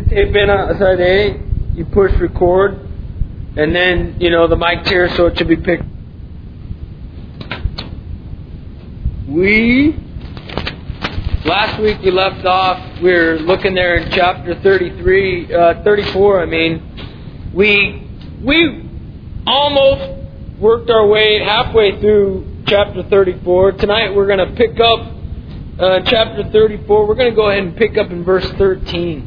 the tape in on side A, you push record, and then, the mic's here, so it should be picked. Last week we left off, we were looking there in chapter 34, We almost worked our way halfway through chapter 34. Tonight we're going to pick up chapter 34. We're going to go ahead and pick up in verse 13.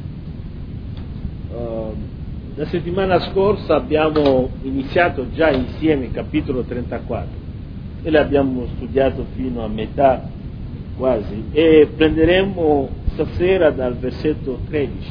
La settimana scorsa abbiamo iniziato già insieme il capitolo 34 e l'abbiamo studiato fino a metà quasi e prenderemo stasera dal versetto 13.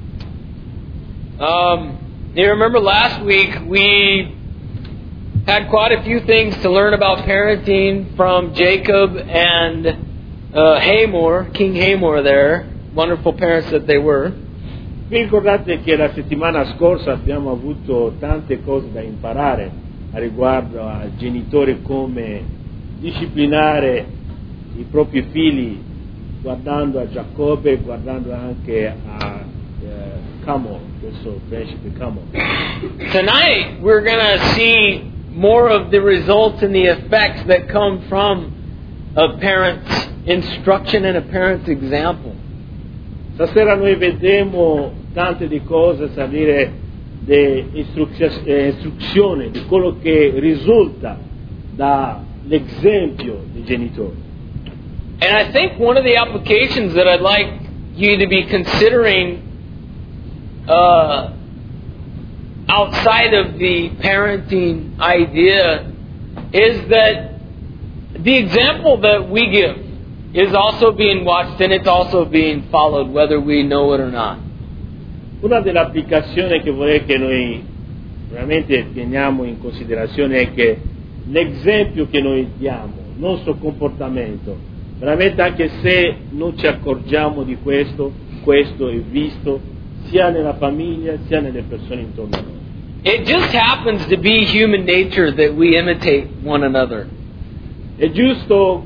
You remember last week we had quite a few things to learn about parenting from Jacob and Hamor, King Hamor there, wonderful parents that they were. Vi ricordate che la settimana scorsa abbiamo avuto tante cose da imparare a riguardo ai genitori, come disciplinare i propri figli, guardando a Giacobbe e guardando anche a Hamor, questo principe Hamor. Tonight we're going to see more of the results and the effects that come from a parent's instruction and a parent's example. Stasera noi vedremo tante di cose, a dire istruzione di quello che risulta dall'esempio dei genitori. And I think one of the applications that I'd like you to be considering outside of the parenting idea is that the example that we give is also being watched and it's also being followed, whether we know it or not. Una delle applicazioni che vorrei che noi veramente teniamo in considerazione è che l'esempio che noi diamo, il nostro comportamento, veramente anche se non ci accorgiamo di questo è visto sia nella famiglia sia nelle persone intorno a noi. It just happens to be human nature that we imitate one another. È giusto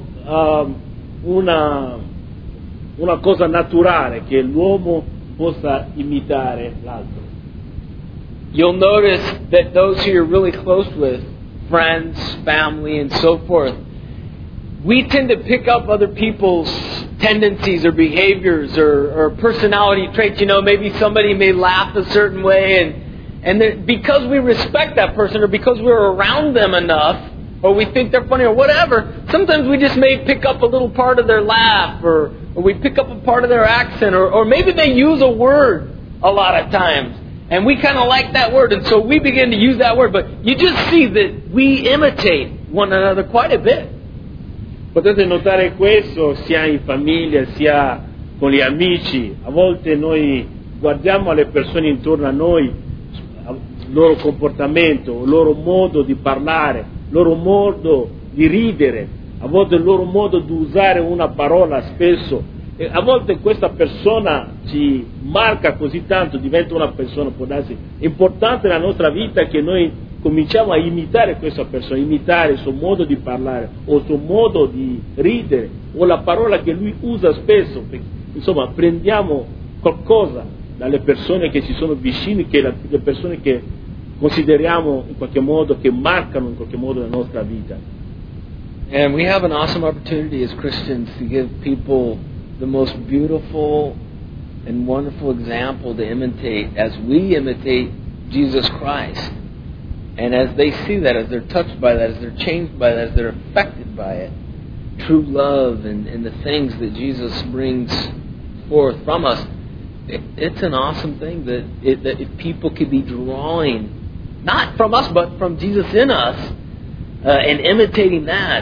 una cosa naturale che l'uomo possa imitare l'altro. You'll notice that those who you're really close with, friends, family, and so forth, we tend to pick up other people's tendencies or behaviors or personality traits. Maybe somebody may laugh a certain way, and because we respect that person or because we're around them enough, or we think they're funny or whatever, sometimes we just may pick up a little part of their laugh or we pick up a part of their accent or maybe they use a word a lot of times and we kind of like that word and so we begin to use that word. But you just see that we imitate one another quite a bit. Potete notare questo sia in famiglia sia con gli amici. A volte noi guardiamo alle persone intorno a noi, il loro comportamento, il loro modo di parlare, il loro modo di ridere, a volte il loro modo di usare una parola spesso, e a volte questa persona ci marca così tanto, diventa una persona, può darsi, importante nella nostra vita che noi cominciamo a imitare questa persona, imitare il suo modo di parlare o il suo modo di ridere o la parola che lui usa spesso. Insomma, prendiamo qualcosa dalle persone che ci sono vicine, le persone che consideriamo in qualche modo, che marcano in qualche modo la nostra vita. And we have an awesome opportunity as Christians to give people the most beautiful and wonderful example to imitate as we imitate Jesus Christ. And as they see that, as they're touched by that, as they're changed by that, as they're affected by it, true love and the things that Jesus brings forth from us, it's an awesome thing that if people could be drawing, not from us, but from Jesus in us, and imitating that,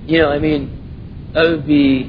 that would be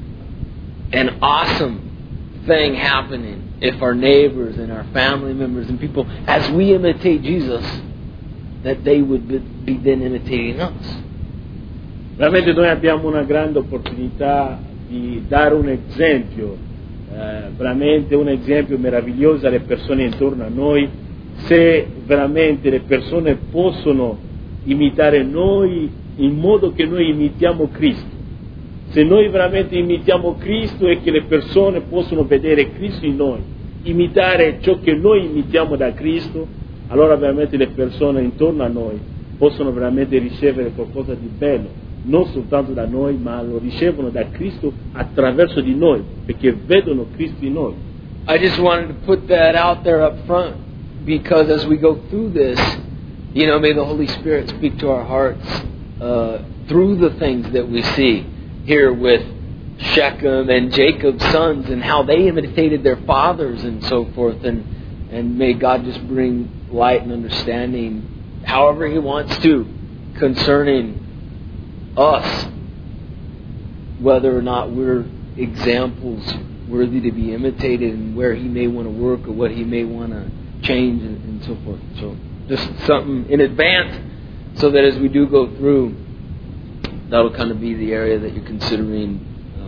an awesome thing happening if our neighbors and our family members and people, as we imitate Jesus, that they would be then imitating us. Veramente noi abbiamo una grande opportunità di dare un esempio, veramente un esempio meraviglioso alle persone intorno a noi. Se veramente le persone possono imitare noi in modo che noi imitiamo Cristo, se noi veramente imitiamo Cristo e che le persone possono vedere Cristo in noi, imitare ciò che noi imitiamo da Cristo, allora veramente le persone intorno a noi possono veramente ricevere qualcosa di bello, non soltanto da noi, ma lo ricevono da Cristo attraverso di noi, perché vedono Cristo in noi. I just wanted to put that out there up front because as we go through this, may the Holy Spirit speak to our hearts through the things that we see here with Shechem and Jacob's sons and how they imitated their fathers and so forth. And may God just bring light and understanding however He wants to concerning us, whether or not we're examples worthy to be imitated and where He may want to work or what He may want to change and so forth. So just something in advance so that as we do go through, that'll kind of be the area that you're considering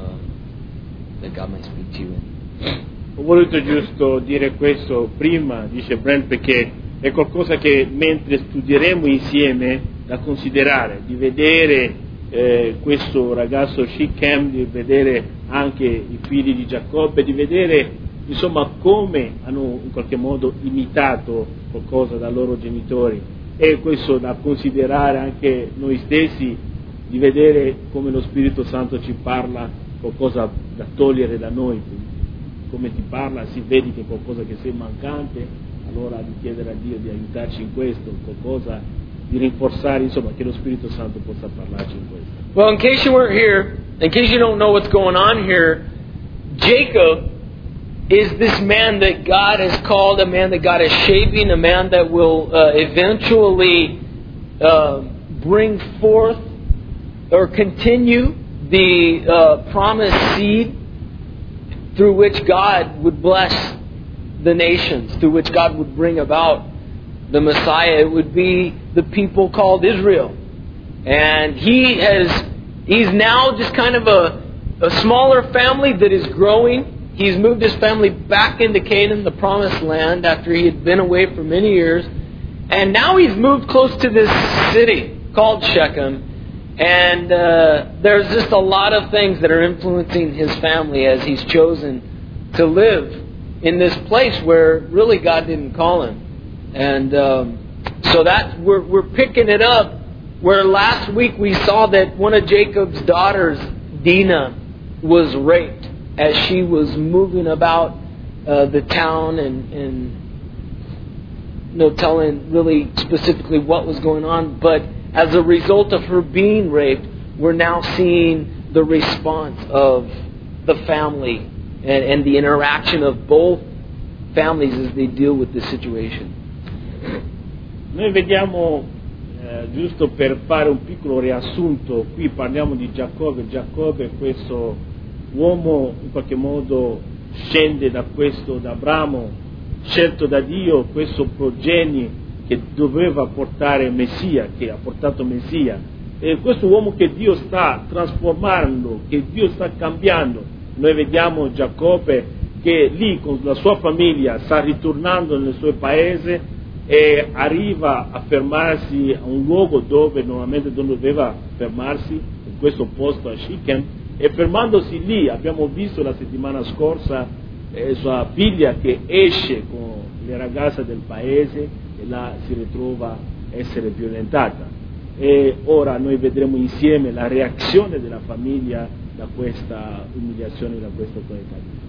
that God might speak to you in. Ho voluto giusto dire questo prima, dice Brent, perché è qualcosa che mentre studieremo insieme da considerare, di vedere questo ragazzo Shechem, di vedere anche i figli di Giacobbe, di vedere insomma come hanno in qualche modo imitato qualcosa dai loro genitori, e questo da considerare anche noi stessi, di vedere come lo Spirito Santo ci parla qualcosa da togliere da noi, come ti parla, si vede che qualcosa che sei mancante, allora di chiedere a Dio di aiutarci in questo, qualcosa di rinforzare, insomma, che lo Spirito Santo possa parlarci in questo. Well, in case you weren't here, in case you don't know what's going on here, Jacob is this man that God has called, a man that God is shaping, a man that will eventually bring forth or continue the promised seed through which God would bless the nations, through which God would bring about the Messiah. It would be the people called Israel. And he's now just kind of a smaller family that is growing. He's moved his family back into Canaan, the promised land, after he had been away for many years. And now he's moved close to this city called Shechem. And there's just a lot of things that are influencing his family as he's chosen to live in this place where really God didn't call him. And so that's we're picking it up where last week we saw that one of Jacob's daughters, Dinah, was raped as she was moving about the town and telling really specifically what was going on. But as a result of her being raped, we're now seeing the response of the family and the interaction of both families as they deal with this situation. Noi vediamo, giusto per fare un piccolo riassunto, qui parliamo di Giacobbe. Giacobbe è questo uomo, in qualche modo scende da Abramo, scelto da Dio, questo progenie che doveva portare Messia, che ha portato Messia, e questo uomo che Dio sta trasformando, che Dio sta cambiando. Noi vediamo Giacobbe che lì con la sua famiglia sta ritornando nel suo paese e arriva a fermarsi a un luogo dove normalmente non doveva fermarsi, in questo posto a Shechem, e fermandosi lì abbiamo visto la settimana scorsa sua figlia che esce con le ragazze del paese e là si ritrova a essere violentata, e ora noi vedremo insieme la reazione della famiglia da questa umiliazione, da questo peccato.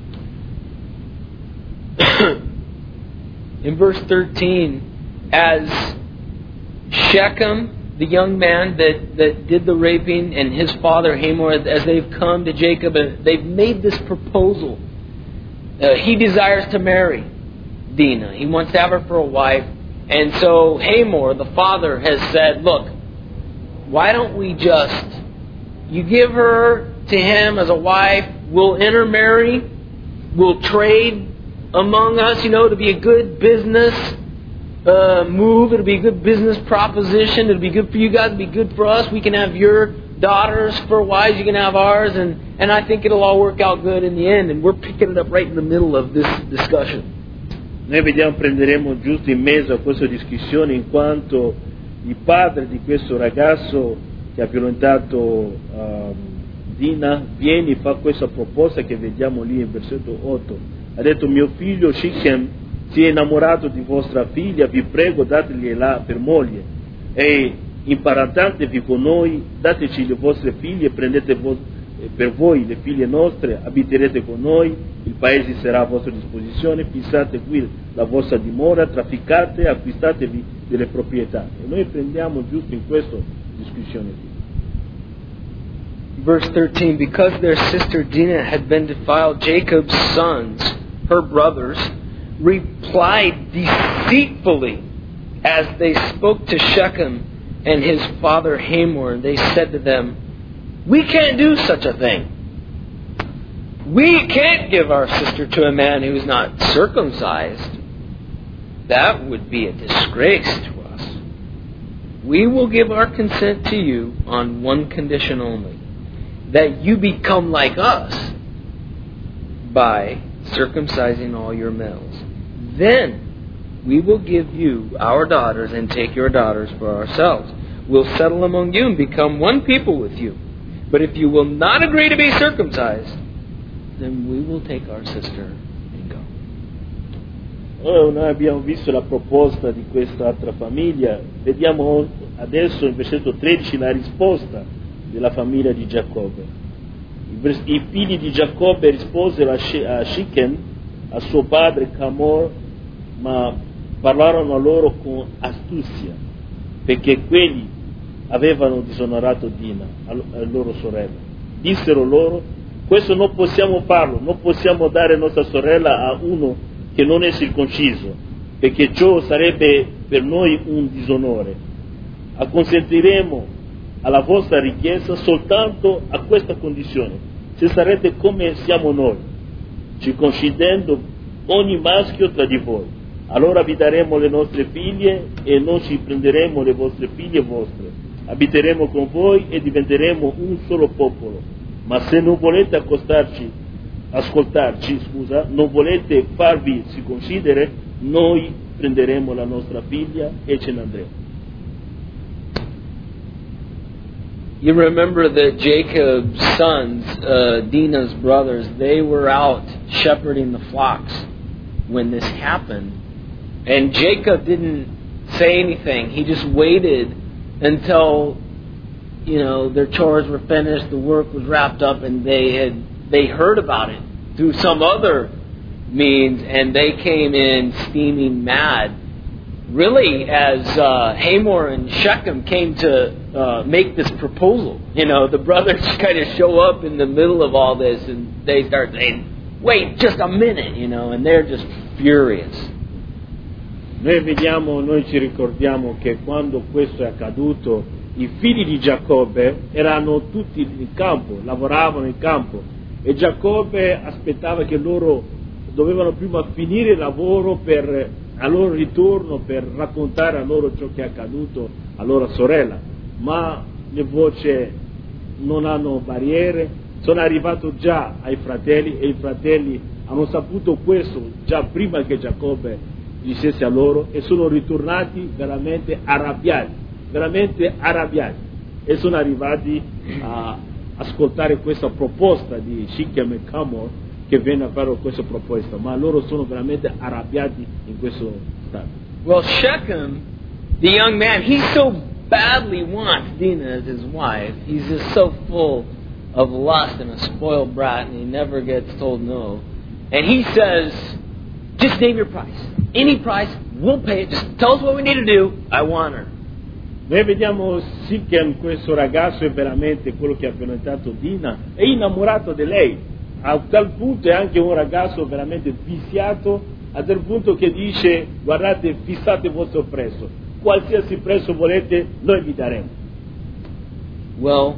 In verse 13, as Shechem, the young man that did the raping, and his father Hamor, as they've come to Jacob, and they've made this proposal, he desires to marry Dinah. He wants to have her for a wife. And so Hamor, the father, has said, look, why don't we you give her to him as a wife, we'll intermarry, we'll trade among us, to be a good business move, it'll be a good business proposition, it'll be good for you guys, it'll be good for us, we can have your daughters for wives, you can have ours, and I think it'll all work out good in the end. And we're picking it up right in the middle of this discussion. Noi prenderemo giusto in mezzo a questa discussione, in quanto il padre di questo ragazzo che ha violentato Dinah viene e fa questa proposta che vediamo lì in versetto 8. ha detto: mio figlio Shichem si è innamorato di vostra figlia, vi prego dategliela per moglie, e imparatevi con noi, dateci le vostre figlie, prendete per voi le figlie nostre, abiterete con noi, il paese sarà a vostra disposizione, fissate qui la vostra dimora, trafficate, acquistatevi delle proprietà. E noi prendiamo giusto in questa discussione qui. Verse 13, because their sister Dinah had been defiled, Jacob's sons, her brothers, replied deceitfully as they spoke to Shechem and his father Hamor. They said to them, we can't do such a thing. We can't give our sister to a man who is not circumcised. That would be a disgrace to us. We will give our consent to you on one condition only, that you become like us by circumcising all your males. Then we will give you our daughters and take your daughters for ourselves. We'll settle among you and become one people with you. But if you will not agree to be circumcised, then we will take our sister and go. Noi abbiamo visto la proposta di questa altra famiglia, vediamo adesso in versetto 13 la risposta della famiglia di Giacobbe. I figli di Giacobbe risposero a Shichem, a suo padre Hamor, ma parlarono a loro con astuzia, perché quelli avevano disonorato Dina, la loro sorella. Dissero loro: questo non possiamo farlo, non possiamo dare nostra sorella a uno che non è circonciso, perché ciò sarebbe per noi un disonore. Acconsentiremo alla vostra richiesta soltanto a questa condizione: se sarete come siamo noi, circoncidendo ogni maschio tra di voi. Allora vi daremo le nostre figlie e non ci prenderemo le vostre figlie vostre. Abiteremo con voi e diventeremo un solo popolo. Ma se non volete ascoltarci, non volete farvi circoncidere, noi prenderemo la nostra figlia e ce ne andremo. You remember that Jacob's sons, Dinah's brothers, they were out shepherding the flocks when this happened. And Jacob didn't say anything. He just waited until, their chores were finished, the work was wrapped up, and they heard about it through some other means, and they came in steaming mad. Really, as Hamor and Shechem came to make this proposal, the brothers kind of show up in the middle of all this, and they start saying, wait just a minute, and they're just furious. Noi ci ricordiamo che quando questo è accaduto, i figli di Giacobbe erano tutti in campo, lavoravano in campo, e Giacobbe aspettava che loro dovevano prima finire il lavoro per al loro ritorno per raccontare a loro ciò che è accaduto a loro sorella, ma le voci non hanno barriere, sono arrivato già ai fratelli e i fratelli hanno saputo questo già prima che Giacobbe dicesse a loro e sono ritornati veramente arrabbiati e sono arrivati a ascoltare questa proposta di Shichem e Hamor che venne a fare questa proposta, ma loro sono veramente arrabbiati in questo stato. Well, Shechem, the young man, he so badly wants Dinah as his wife. He's just so full of lust and a spoiled brat, and he never gets told no. And he says, just name your price. Any price, we'll pay it. Just tell us what we need to do. I want her. Noi vediamo Shichem, questo ragazzo è veramente quello che ha violentato Dina, è innamorato di lei, a tal punto è anche un ragazzo veramente viziato, a tal punto che dice: guardate, fissate il vostro prezzo, qualsiasi prezzo volete noi vi daremo. Well,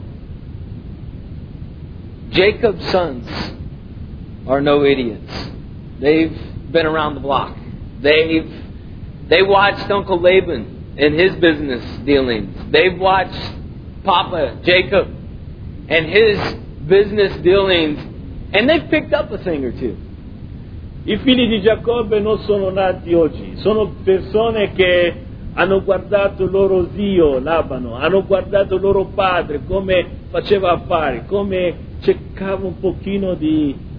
Jacob's sons are no idiots. They've been around the block. They watched Uncle Laban and his business dealings. They've watched Papa Jacob and his business dealings, and they've picked up a thing or two. I figli di Giacobbe non sono nati oggi, sono persone che hanno guardato il loro zio Labano, hanno guardato il loro padre come faceva affari, come cercava un pochino di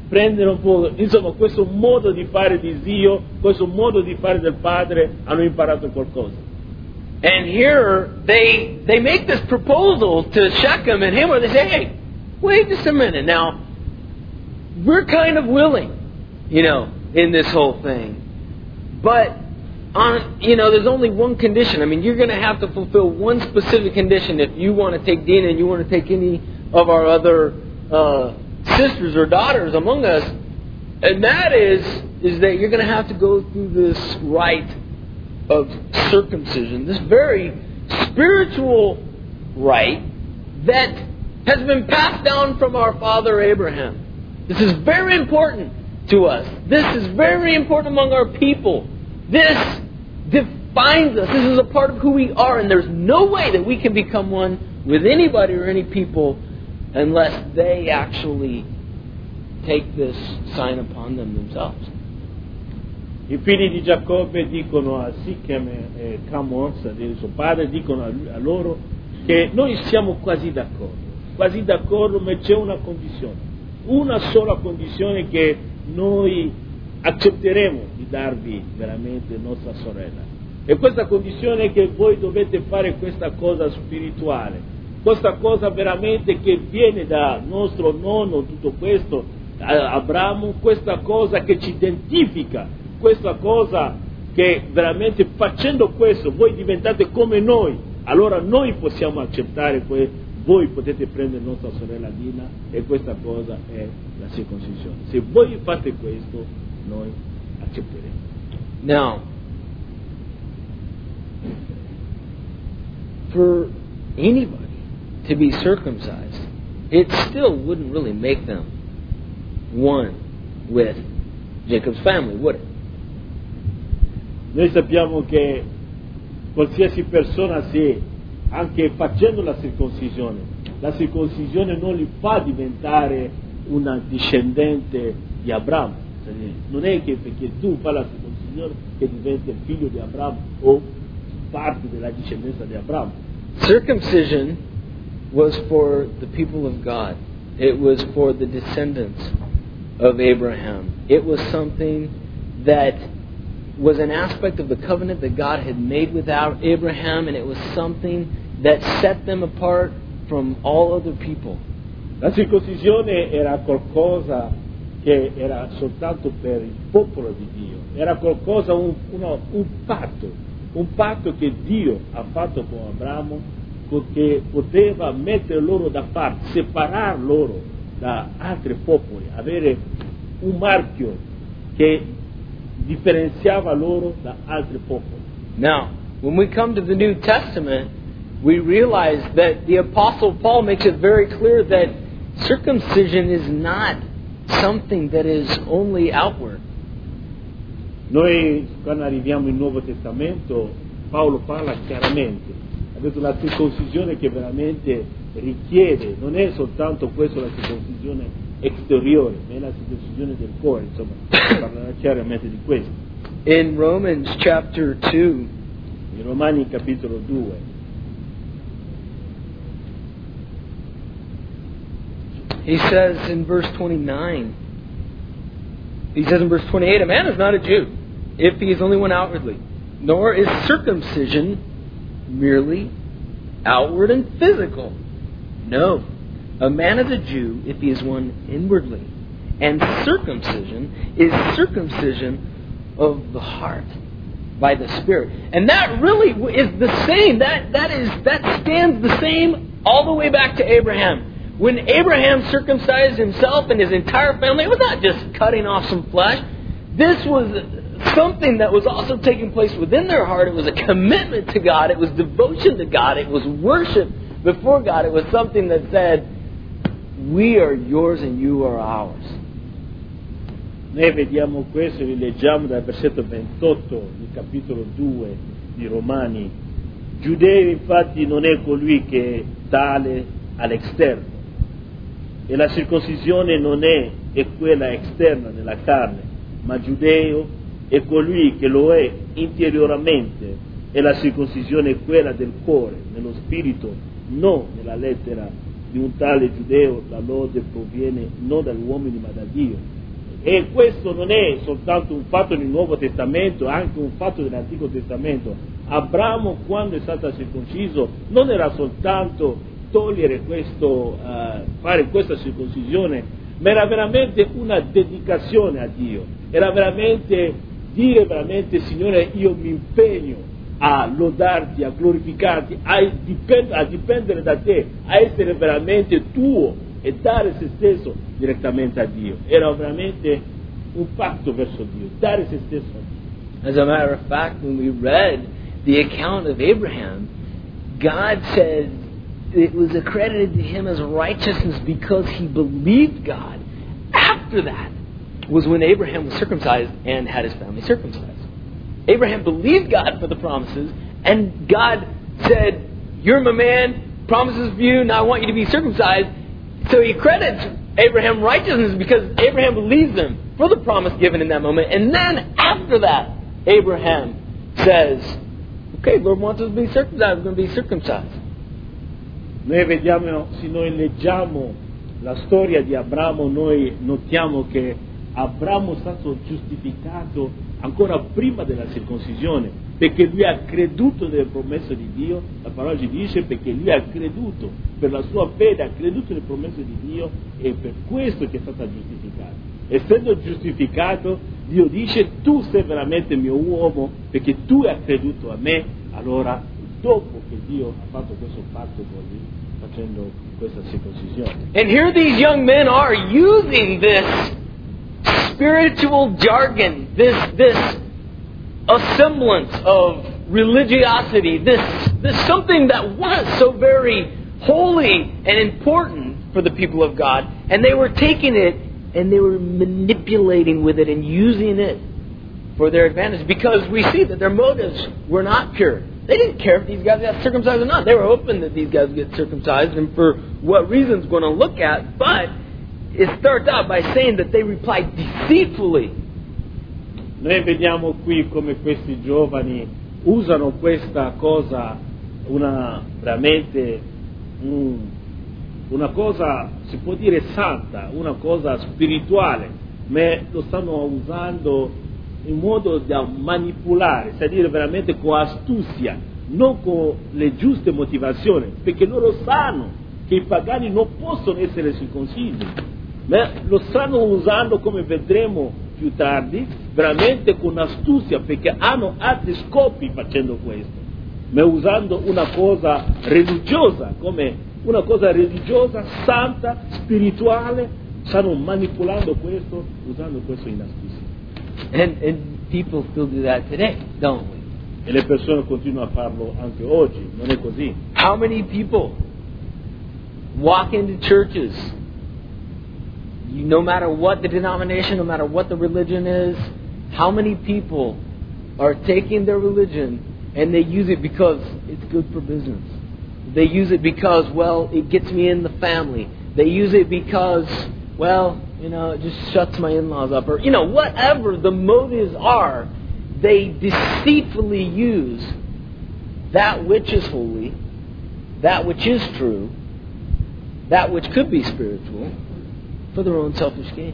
prendere un po', insomma, questo modo di fare di Dio, questo modo di fare del Padre, hanno imparato qualcosa. And here they make this proposal to Shechem and Hamor. They say, hey, wait just a minute. Now, we're kind of willing, in this whole thing. But, there's only one condition. I mean, you're going to have to fulfill one specific condition if you want to take Dinah and you want to take any of our other sisters or daughters among us. And that is that you're going to have to go through this rite of circumcision, this very spiritual rite that has been passed down from our father Abraham. This is very important to us. This is very important among our people. This defines us. This is a part of who we are, and there's no way that we can become one with anybody or any people unless they actually take this sign upon them themselves. I figli di Giacobbe dicono a Sichem e Camos, il suo padre, dicono a loro che noi siamo quasi d'accordo, ma c'è una condizione. Una sola condizione che noi accetteremo di darvi veramente nostra sorella. E questa condizione è che voi dovete fare questa cosa spirituale, questa cosa veramente che viene da nostro nonno, tutto questo, Abramo, questa cosa che ci identifica, questa cosa che veramente facendo questo voi diventate come noi, allora noi possiamo accettare voi potete prendere nostra sorella Dina e questa cosa è la circoncisione. Se voi fate questo, noi accetteremo. Now, for anybody to be circumcised, it still wouldn't really make them one with Jacob's family, would it? Noi sappiamo che qualsiasi persona, se anche facendo la circoncisione non li fa diventare una discendente di Abramo. Non è che perché tu fai la circoncisione che diventi il figlio di Abramo o parte della discendenza di Abramo. Circumcision was for the people of God. It was for the descendants of Abraham. It was something that was an aspect of the covenant that God had made with Abraham, and it was something that set them apart from all other people. La circoncisione era qualcosa che era soltanto per il popolo di Dio, era qualcosa, un patto che Dio ha fatto con Abramo, che poteva mettere loro da parte, separare loro da altri popoli, avere un marchio che differenziava loro da altri popoli. Now, when we come to the New Testament, we realize that the Apostle Paul makes it very clear that circumcision is not something that is only outward. Noi, quando arriviamo in Nuovo Testamento, Paolo parla chiaramente, ha detto la circoncisione che veramente richiede, non è soltanto questo la circoncisione esteriore, ma è la circoncisione del cuore, insomma, parlerà chiaramente di questo. In Romans chapter 2, in Romani capitolo 2, he says in verse 29, he says in verse 28, a man is not a Jew if he is only one outwardly, nor is circumcision merely outward and physical. No, a man is a Jew if he is one inwardly, and circumcision is circumcision of the heart by the Spirit. And that really is the same. That stands the same all the way back to Abraham. When Abraham circumcised himself and his entire family, it was not just cutting off some flesh. This was something that was also taking place within their heart. It was a commitment to God. It was devotion to God. It was worship before God. It was something that said, we are yours and you are ours. Noi vediamo questo, rileggiamo dal versetto 28 del capitolo 2 di Romani. Giudeo infatti non è colui che è tale all'esterno, e la circoncisione non è quella esterna nella carne, ma giudeo è colui che lo è interiormente, e la circoncisione è quella del cuore, nello spirito, non nella lettera di un tale giudeo la lode proviene non dagli uomini ma da Dio. E questo non è soltanto un fatto del Nuovo Testamento, è anche un fatto dell'Antico Testamento. Abramo, quando è stato circonciso, non era soltanto togliere questo, fare questa circoncisione, ma era veramente una dedicazione a Dio. Era veramente dire veramente, Signore, io mi impegno a lodarti, a glorificarti, a dipendere da te, a essere veramente tuo e dare se stesso direttamente a Dio. Era veramente un patto verso Dio, dare se stesso a Dio. As a matter of fact, when we read the account of Abraham, God said it was accredited to him as righteousness because he believed God. After that was when Abraham was circumcised and had his family circumcised. Abraham believed God for the promises, and God said, "You're my man, promises for you, now I want you to be circumcised." So he credits Abraham righteousness because Abraham believes him for the promise given in that moment. And then after that, Abraham says, "Okay, Lord wants us to be circumcised, we're going to be circumcised." Noi vediamo, se noi leggiamo la storia di Abramo, noi notiamo che Abramo è stato giustificato ancora prima della circoncisione, perché lui ha creduto nelle promesse di Dio. La parola ci dice perché lui ha creduto, per la sua fede ha creduto nelle promesse di Dio, e per questo che è stato giustificato. Essendo giustificato, Dio dice: tu sei veramente mio uomo perché tu hai creduto a me. Allora, dopo che Dio ha fatto questo patto con lui, facendo questa circoncisione. And here these young men are using this spiritual jargon, this assemblance of religiosity, this something that was so very holy and important for the people of God, and they were taking it and they were manipulating with it and using it for their advantage, because we see that their motives were not pure. They didn't care if these guys got circumcised or not. They were hoping that these guys get circumcised, and for what reasons we're going to look at, but it starts out by saying that they replied deceitfully. Noi vediamo qui come questi giovani usano questa cosa, veramente una cosa, si può dire santa, una cosa spirituale, ma lo stanno usando in modo da manipolare, cioè dire veramente con astuzia, non con le giuste motivazioni, perché loro sanno che i pagani non possono essere circoncisi, ma lo stanno usando, come vedremo più tardi, veramente con astuzia, perché hanno altri scopi facendo questo, ma usando una cosa religiosa, come una cosa religiosa, santa, spirituale, stanno manipolando questo, usando questo in astuzia. And people still do that today, don't we? E le persone continuano a farlo anche oggi, non è così. How many people walk into churches, no matter what the denomination, no matter what the religion is, how many people are taking their religion and they use it because it's good for business? They use it because, well, it gets me in the family. They use it because, well, it just shuts my in-laws up. Or, whatever the motives are, they deceitfully use that which is holy, that which is true, that which could be spiritual, for their own selfish gain.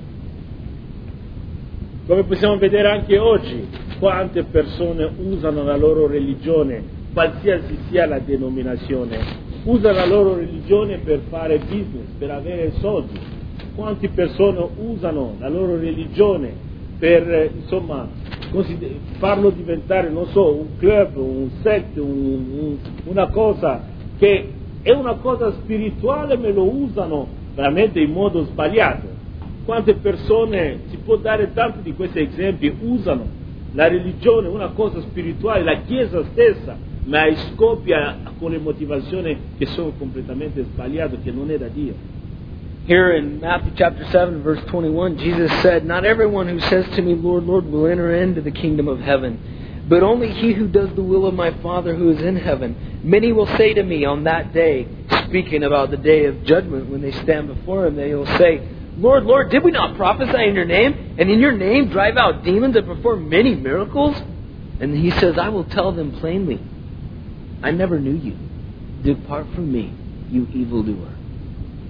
Come possiamo vedere anche oggi, quante persone usano la loro religione, qualsiasi sia la denominazione, usano la loro religione per fare business, per avere soldi. Quante persone usano la loro religione per, farlo diventare, un club, un sect, una cosa che è una cosa spirituale, ma lo usano veramente in modo sbagliato. Quante persone, si può dare tanti di questi esempi, usano la religione, una cosa spirituale, la Chiesa stessa, ma scoppia con le motivazioni che sono completamente sbagliate, che non è da Dio. Here in Matthew chapter 7, verse 21, Jesus said, "Not everyone who says to me, Lord, Lord, will enter into the kingdom of heaven, but only he who does the will of my Father who is in heaven. Many will say to me on that day," speaking about the day of judgment when they stand before him, they will say, "Lord, Lord, did we not prophesy in your name, and in your name drive out demons and perform many miracles?" And he says, "I will tell them plainly, I never knew you. Depart from me, you evildoer."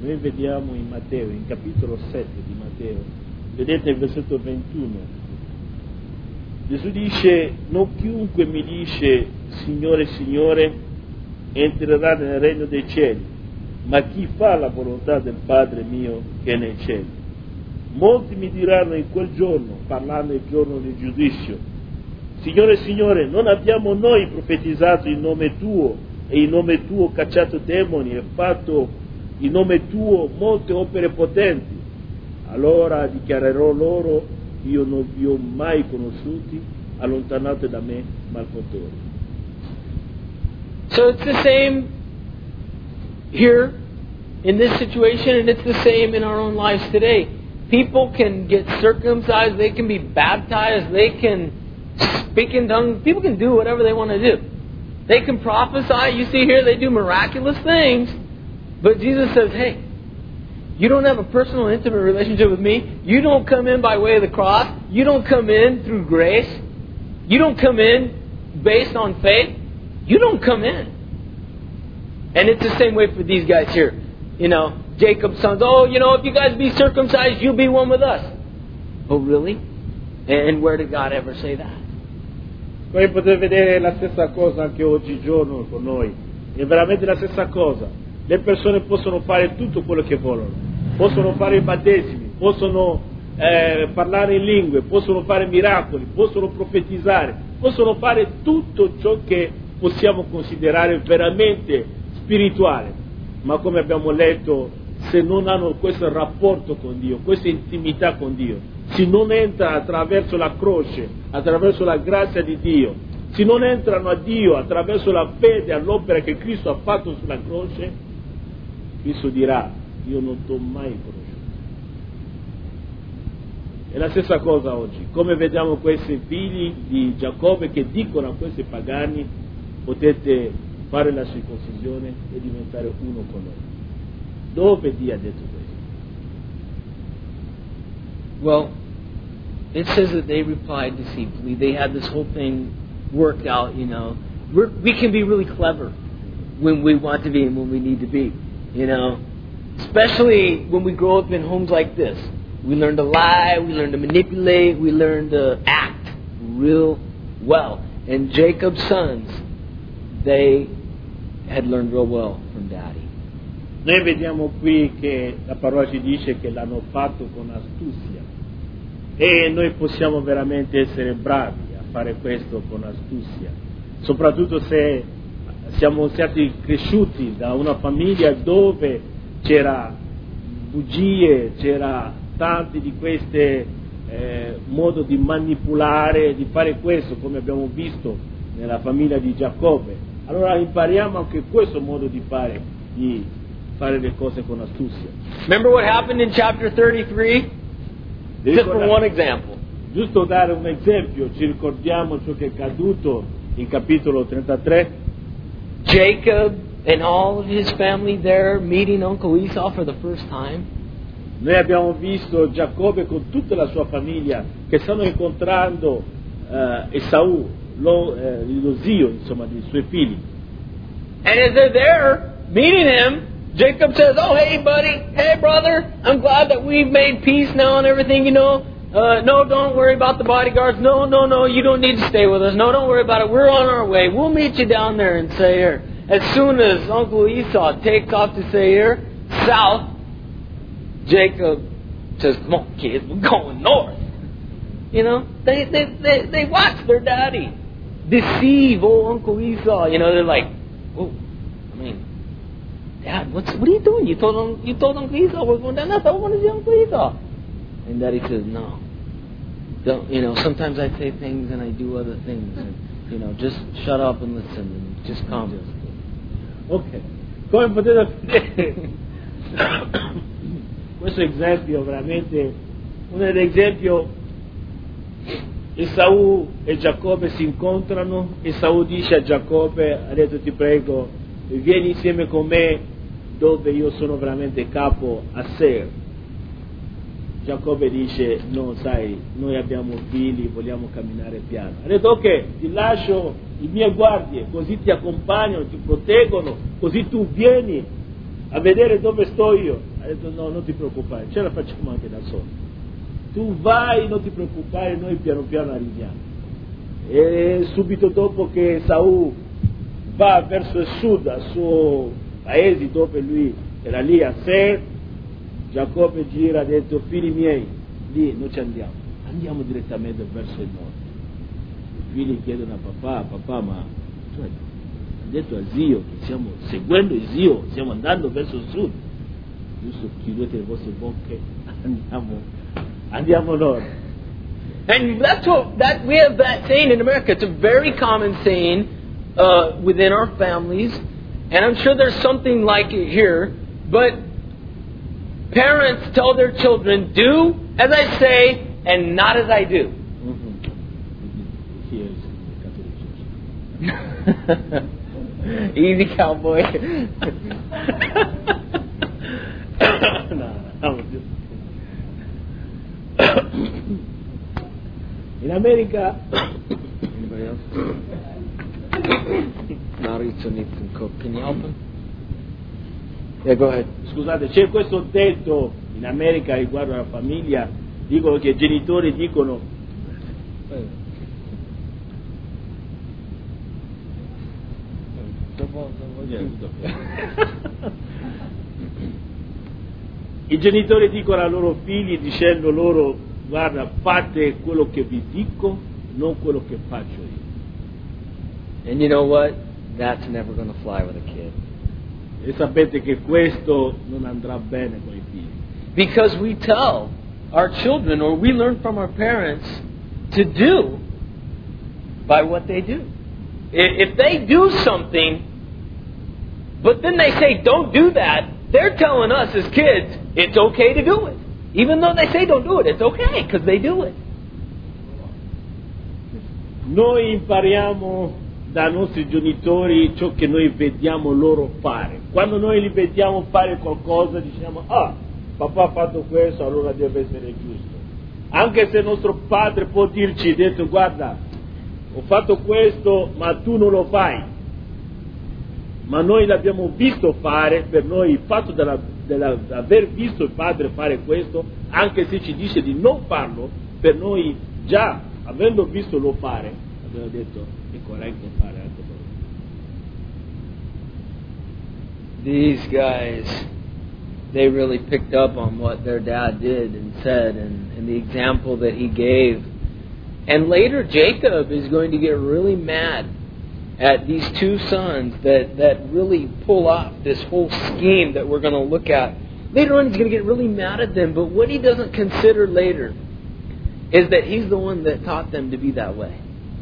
Noi vediamo in Matteo, in capitolo 7 di Matteo, vedete il versetto 21. Gesù dice: non chiunque mi dice Signore, Signore, entrerà nel regno dei cieli, ma chi fa la volontà del Padre mio che è nei cieli. Molti mi diranno in quel giorno, parlando del giorno del giudizio: Signore, Signore, non abbiamo noi profetizzato in nome Tuo e in nome Tuo cacciato demoni e fatto in nome Tuo molte opere potenti? Allora dichiarerò loro: io non vi ho mai conosciuti, allontanate da me, malfattori. So it's the same here in this situation, and it's the same in our own lives today. People can get circumcised, they can be baptized, they can speak in tongues, people can do whatever they want to do. They can prophesy. You see here, they do miraculous things. But Jesus says, hey, you don't have a personal, intimate relationship with me. You don't come in by way of the cross. You don't come in through grace. You don't come in based on faith. You don't come in. And it's the same way for these guys here. You know, Jacob's sons, oh, you know, if you guys be circumcised, you'll be one with us. Oh, really? And where did God ever say that? Come potete vedere la stessa cosa anche oggigiorno con noi. È veramente la stessa cosa. Le persone possono fare tutto quello che vogliono. Possono fare i battesimi, possono parlare in lingue, possono fare miracoli, possono profetizzare, possono fare tutto ciò che possiamo considerare veramente spirituale. Ma come abbiamo letto, se non hanno questo rapporto con Dio, questa intimità con Dio, se non entra attraverso la croce, attraverso la grazia di Dio, se non entrano a Dio attraverso la fede all'opera che Cristo ha fatto sulla croce, Cristo dirà: io non ti ho mai conosciuto. È la stessa cosa oggi. Come vediamo questi figli di Giacobbe che dicono a questi pagani: potete fare la circoncisione e diventare uno con noi. Dove Dio ha detto questo? Well, it says that they replied deceitfully. They had this whole thing worked out, you know. We can be really clever when we want to be and when we need to be, you know. Especially when we grow up in homes like this. We learn to lie, we learn to manipulate, we learn to act real well. And Jacob's sons, they had learned real well from Daddy. Noi vediamo qui che la parola ci dice che l'hanno fatto con astuzia e noi possiamo veramente essere bravi a fare questo con astuzia, soprattutto se siamo stati cresciuti da una famiglia dove c'era bugie, c'era tanti di queste modo di manipolare, di fare questo, come abbiamo visto nella famiglia di Giacobbe. Allora impariamo anche questo modo di fare le cose con astuzia. Remember what happened in chapter 33? Just for one example. Giusto dare un esempio, ci ricordiamo ciò che è accaduto in capitolo 33. Jacob and all of his family there meeting Uncle Esau for the first time. Noi abbiamo visto Giacobbe con tutta la sua famiglia che stanno incontrando Esaù, lo zio, insomma, dei suoi figli. And as they're there meeting him, Jacob says, "Oh, hey, buddy. Hey, brother. I'm glad that we've made peace now and everything, you know. No, don't worry about the bodyguards. No, you don't need to stay with us. No, don't worry about it. We're on our way. We'll meet you down there in Seir." As soon as Uncle Esau takes off to Seir, south, Jacob says, "Come on, kids. We're going north." You know, they watch their daddy deceive old Uncle Esau. You know, they're like, "Oh, I mean, Dad, what are you doing? You told Uncle Esau we're going down. I thought, what is Uncle Esau?" And Daddy says, "No, don't. You know, sometimes I say things and I do other things, and you know, just shut up and listen and just calm down." Ok, come potete vedere, questo esempio veramente un esempio. Esaù e Giacobbe si incontrano. Esaù dice a Giacobbe, ha detto: "Ti prego, vieni insieme con me dove io sono veramente capo a Seir." Giacobbe dice: "No, sai, noi abbiamo figli, vogliamo camminare piano." Ha detto: "Ok, ti lascio i miei guardie, così ti accompagnano, ti proteggono, così tu vieni a vedere dove sto io. Ha detto no, non ti preoccupare, ce la facciamo anche da soli. Tu vai, non ti preoccupare, noi piano piano arriviamo. E subito dopo che Saul va verso il sud, al suo paese dove lui era lì a Ser, Giacobbe gira e ha detto figli miei, lì non ci andiamo direttamente verso il nord. I figli chiedono a papà, ma cioè, ha detto a zio che stiamo seguendo il zio, stiamo andando verso il sud. Giusto, chiudete le vostre bocche, andiamo nord. And we have that saying in America. It's a very common saying within our families, and I'm sure there's something like it here. But parents tell their children, "Do as I say and not as I do." Easy, cowboy. In America, Anybody else? Maurizio needs some coke. Can you help him? Yeah, go ahead. scusate, c'è questo detto in America riguardo alla famiglia, dicono che i genitori dicono i genitori dicono ai loro figli dicendo loro guarda fate quello che vi dico, non quello che faccio io. And you know what? That's never going to fly with a kid. E sapete che questo non andrà bene con i figli. Because we tell our children, or we learn from our parents, to do by what they do. If they do something, but then they say, don't do that, they're telling us as kids, it's okay to do it. Even though they say don't do it, it's okay, because they do it. Noi impariamo dai nostri genitori ciò che noi vediamo loro fare. Quando noi li vediamo fare qualcosa diciamo, papà ha fatto questo, allora deve essere giusto. Anche se nostro padre può dirci, detto guarda, ho fatto questo, ma tu non lo fai. Ma noi l'abbiamo visto fare, per noi il fatto dell'aver visto il padre fare questo, anche se ci dice di non farlo, per noi già, avendo visto lo fare, abbiamo detto è corretto fare anche noi. These guys, they really picked up on what their dad did and said and the example that he gave. And later Jacob is going to get really mad at these two sons that really pull off this whole scheme that we're going to look at. Later on he's going to get really mad at them, but what he doesn't consider later is that he's the one that taught them to be that way.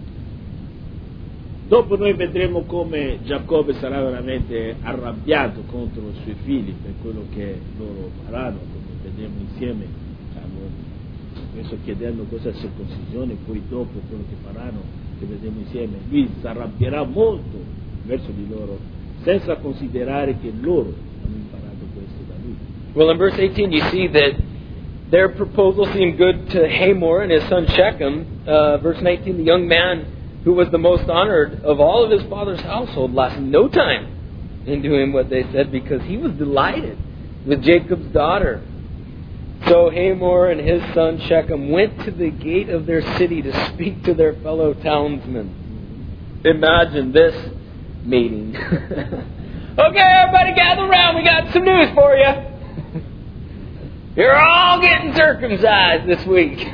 Dopo noi vedremo come Giacobbe sarà veramente arrabbiato contro i suoi figli per quello che loro faranno, come vedremo insieme, penso chiedendo cosa è circoncisione, poi dopo quello che faranno, che vedremo insieme, lui si arrabbierà molto verso di loro, senza considerare che loro hanno imparato questo da lui. Well, in verse 18 you see that their proposal seemed good to Hamor and his son Shechem. Verse 19, the young man who was the most honored of all of his father's household lasted no time in doing what they said because he was delighted with Jacob's daughter. So Hamor and his son Shechem went to the gate of their city to speak to their fellow townsmen. Imagine this meeting. Okay, everybody gather around. We got some news for you. You're all getting circumcised this week.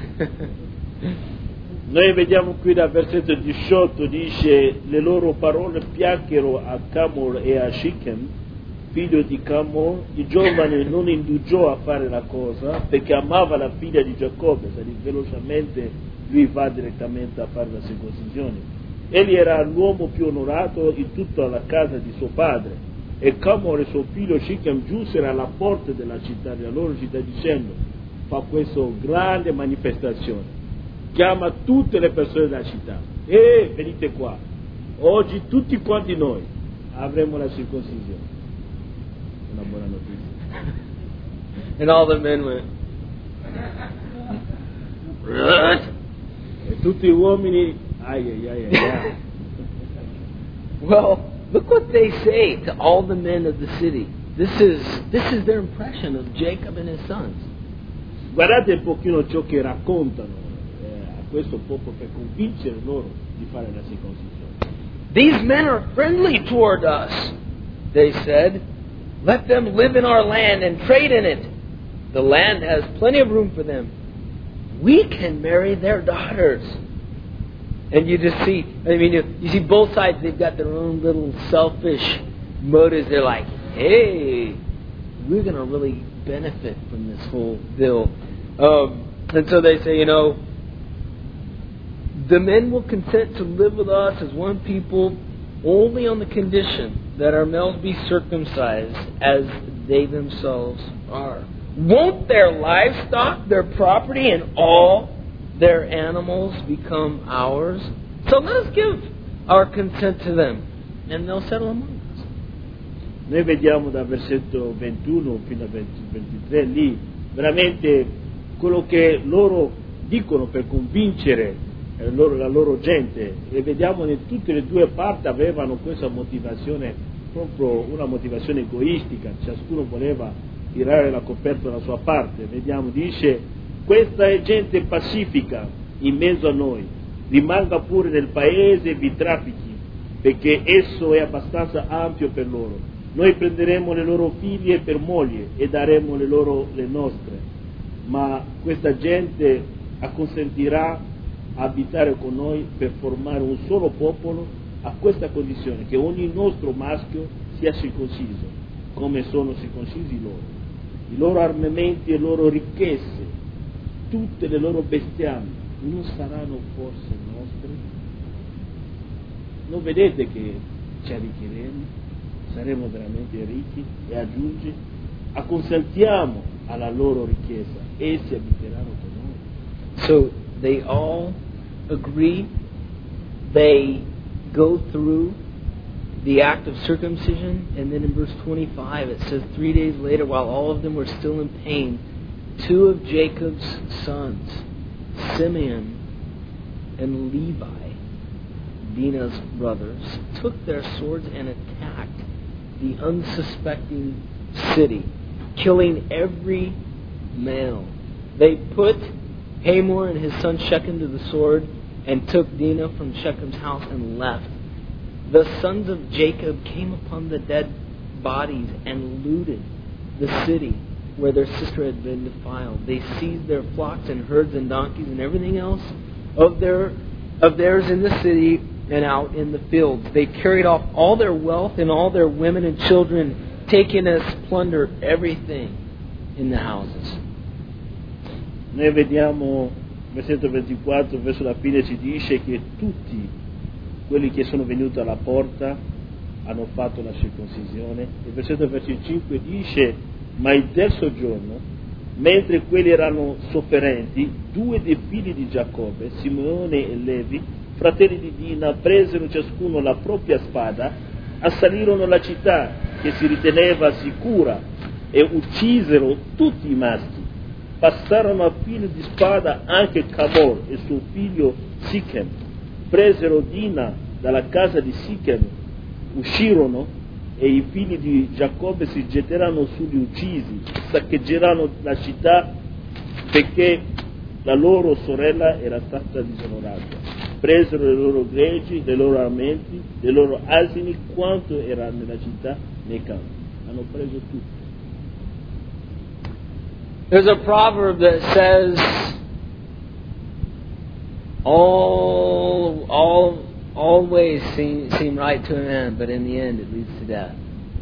Noi vediamo qui dal versetto 18, dice le loro parole piacquero a Camor e a Shechem, figlio di Camor. Il giovane non indugiò a fare la cosa perché amava la figlia di Giacobbe, velocemente lui va direttamente a fare la circoncisione. Egli era l'uomo più onorato in tutta la casa di suo padre, e Camor e suo figlio Shechem giunsero alla porta della loro città dicendo, fa questa grande manifestazione, chiama tutte le persone della città e venite qua, oggi tutti quanti noi avremo la circoncisione. Una buona notizia. And all the men went, what? E tutti gli uomini ai. Well, look what they say to all the men of the city. This is their impression of Jacob and his sons. Guardate un pochino ciò che raccontano a questo popolo per convincere loro di fare la circoncisione. These men are friendly toward us, they said. Let them live in our land and trade in it. The land has plenty of room for them. We can marry their daughters. And you just see, you see both sides, they've got their own little selfish motives. They're like, hey, we're going to really benefit from this whole deal. And so they say, the men will consent to live with us as one people only on the condition that our males be circumcised as they themselves are. Won't their livestock, their property, and all their animals become ours? So let us give our consent to them, and they'll settle among us. Noi vediamo dal versetto 21 fino al 23 lì veramente quello che loro dicono per convincere la loro gente, e vediamo che tutte le due parti avevano questa motivazione, proprio una motivazione egoistica, ciascuno voleva tirare la coperta dalla sua parte. Vediamo, dice, questa è gente pacifica in mezzo a noi, rimanga pure nel paese e vi traffichi, perché esso è abbastanza ampio per loro. Noi prenderemo le loro figlie per moglie e daremo le nostre, ma questa gente acconsentirà a abitare con noi per formare un solo popolo, a questa condizione che ogni nostro maschio sia circonciso, come sono circoncisi loro. I loro armamenti e le loro ricchezze, tutte le loro bestiame, non saranno forse nostre? Non vedete che ci arricchiremo? Saremo veramente ricchi? E aggiunge, acconsentiamo alla loro ricchezza, essi abiteranno con noi. So they all agree. They go through the act of circumcision, and then in verse 25 it says 3 days later, while all of them were still in pain, 2 of Jacob's sons, Simeon and Levi, Dinah's brothers, took their swords and attacked the unsuspecting city, killing every male. They put Hamor and his son Shechem to the sword and took Dinah from Shechem's house and left. The sons of Jacob came upon the dead bodies and looted the city where their sister had been defiled. They seized their flocks and herds and donkeys and everything else of theirs in the city and out in the fields. They carried off all their wealth and all their women and children, taking as plunder everything in the houses. Noi vediamo, versetto 24, verso la fine ci dice che tutti quelli che sono venuti alla porta hanno fatto la circoncisione. Il versetto 25 dice, ma il terzo giorno, mentre quelli erano sofferenti, 2 dei figli di Giacobbe, Simeone e Levi, fratelli di Dina, presero ciascuno la propria spada, assalirono la città che si riteneva sicura e uccisero tutti i maschi. Passarono a filo di spada anche Camor e suo figlio Sichem. Presero Dina dalla casa di Sichem, uscirono e i figli di Giacobbe si getteranno sugli uccisi, saccheggeranno la città perché la loro sorella era stata disonorata. Presero le loro greggi, le loro armenti, le loro asini, quanto era nella città, nei campi. Hanno preso tutto. There's a proverb that says, all ways seem right to a man, but in the end it leads to death.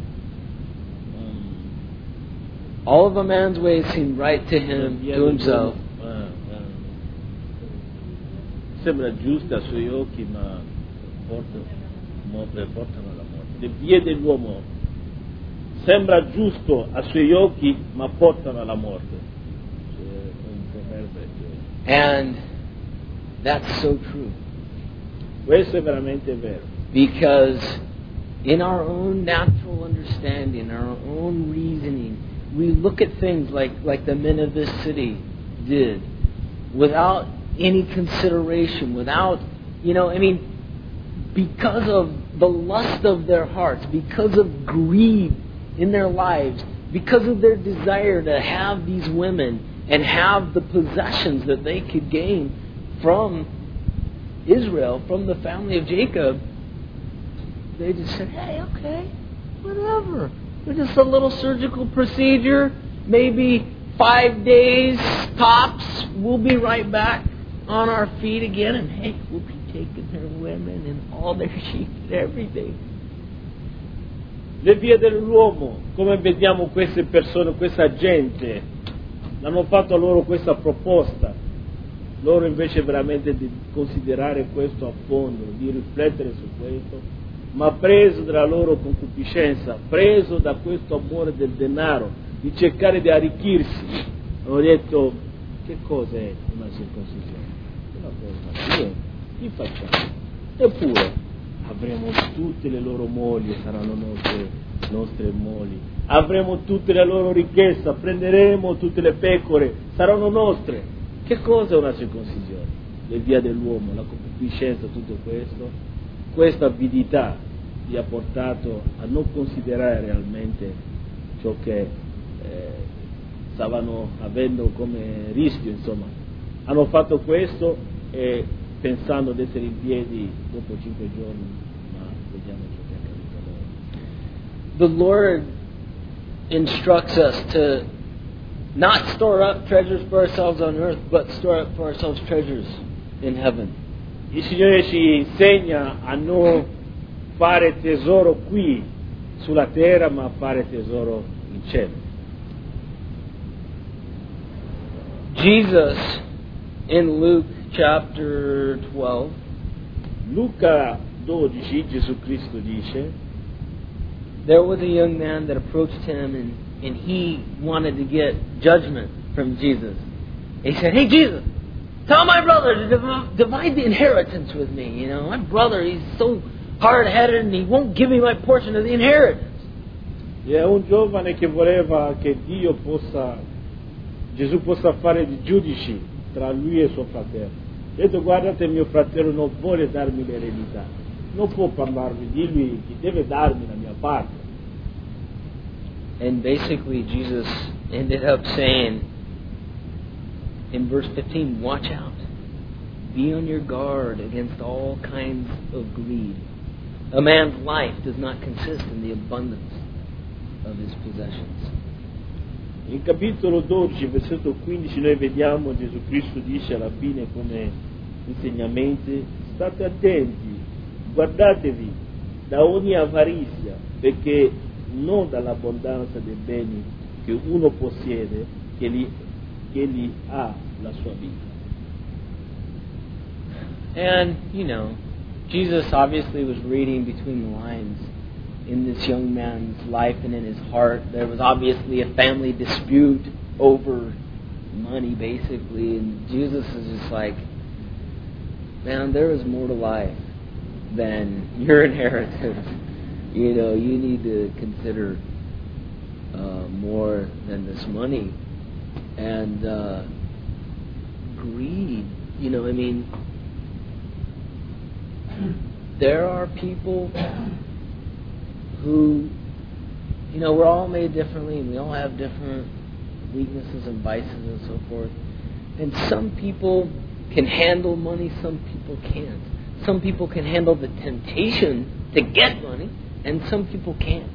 All of a man's ways seem right to him, to himself. Sembra giusta ai suoi occhi, ma portano alla morte. Le vie dell'uomo sembra giusto ai suoi occhi, ma portano alla morte. And that's so true. Questo è veramente vero. Because in our own natural understanding, our own reasoning, we look at things like the men of this city did, without any consideration, without, because of the lust of their hearts, because of greed in their lives because of their desire to have these women and have the possessions that they could gain from Israel, from the family of Jacob. They just said, hey, okay, whatever. It's just a little surgical procedure, maybe 5 days tops. We'll be right back on our feet again, and hey, we'll be taking their women and all their sheep and everything. Le vie dell'uomo, come vediamo queste persone, questa gente, l'hanno fatto a loro questa proposta. Loro invece veramente di considerare questo a fondo, di riflettere su questo, ma preso dalla loro concupiscenza, preso da questo amore del denaro, di cercare di arricchirsi, hanno detto: che cos'è una circoncisione? Una cosa, niente, chi facciamo? Eppure avremo tutte le loro mogli, saranno nostre mogli, avremo tutte le loro ricchezze, prenderemo tutte le pecore, saranno nostre. Che cosa è una circoncisione? Le vie dell'uomo, la concupiscenza, tutto questo, questa avidità li ha portato a non considerare realmente ciò che stavano avendo come rischio, insomma. Hanno fatto questo e pensando di essere in piedi dopo 5 giorni, ma vediamo ciò che è accaduto a loro. The Lord instructs us to not store up treasures for ourselves on earth, but store up for ourselves treasures in heaven. Il Signore ci insegna a non fare tesoro qui sulla terra, ma a fare tesoro in cielo. Jesus, in Luke chapter 12, Luca 12, Gesù Cristo dice: there was a young man that approached him and he wanted to get judgment from Jesus. He said, hey Jesus, tell my brother to divide the inheritance with me. You know, my brother, he's so hard-headed and he won't give me my portion of the inheritance. E è un giovane che voleva che Gesù possa fare i giudici tra lui e suo fratello. Ha detto: guardate, mio fratello non vuole darmi l'eredità, non può parlarmi di lui, che deve darmi la mia parte. And basically Jesus ended up saying in verse 15, watch out. Be on your guard against all kinds of greed. A man's life does not consist in the abundance of his possessions. In capitolo 12, versetto 15, noi vediamo Gesù Cristo dice alla fine come insegnamento: state attenti, guardatevi da ogni avarizia, perché non dall'abbondanza dei beni che uno possiede che egli ha la sua vita. And, you know, Jesus obviously was reading between the lines in this young man's life and in his heart. There was obviously a family dispute over money, basically, and Jesus is just like, man, there is more to life than your inheritance. You know, you need to consider more than this money. And greed, you know, I mean, there are people who, you know, we're all made differently and we all have different weaknesses and vices and so forth. And some people can handle money, some people can't. Some people can handle the temptation to get money, and some people can't.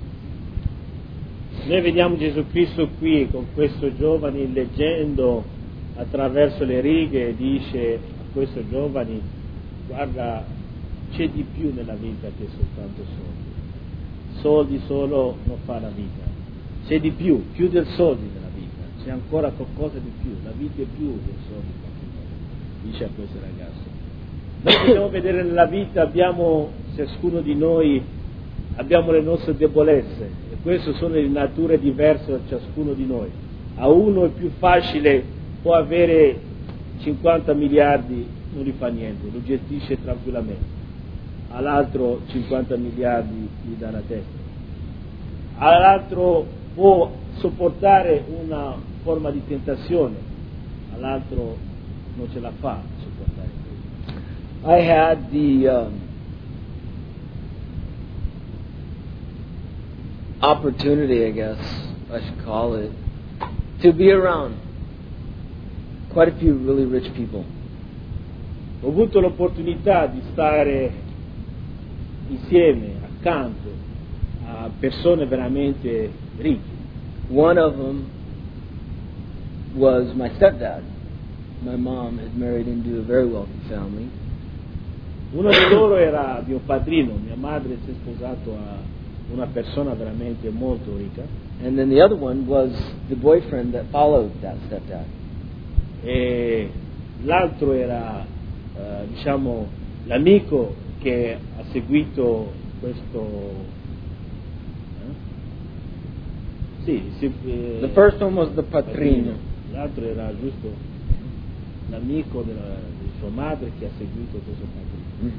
Noi vediamo Gesù Cristo qui con questo giovane leggendo attraverso le righe, dice a questo giovane: guarda, c'è di più nella vita che soltanto soldi. Soldi solo non fa la vita. C'è di più del soldi nella vita. C'è ancora qualcosa di più. La vita è più del soldi, dice a questo ragazzo. Noi dobbiamo vedere nella vita, ciascuno di noi abbiamo le nostre debolezze, e queste sono di nature diverse da ciascuno di noi. A uno è più facile, può avere 50 miliardi, non gli fa niente, lo gestisce tranquillamente. All'altro 50 miliardi gli dà la testa. All'altro può sopportare una forma di tentazione, all'altro non ce la fa a sopportare questo. I had opportunity, I guess I should call it, to be around quite a few really rich people. Ho avuto l'opportunità di stare insieme, accanto a persone veramente ricche. One of them was my stepdad. My mom had married into a very wealthy family. Uno di loro era mio padrino, mia madre si è sposato a una persona veramente molto ricca. And then the other one was the boyfriend that followed that stepdad. E l'altro era, diciamo, l'amico che ha seguito questo... The first one was the padrino. L'altro era giusto l'amico di sua madre che ha seguito questo padrino.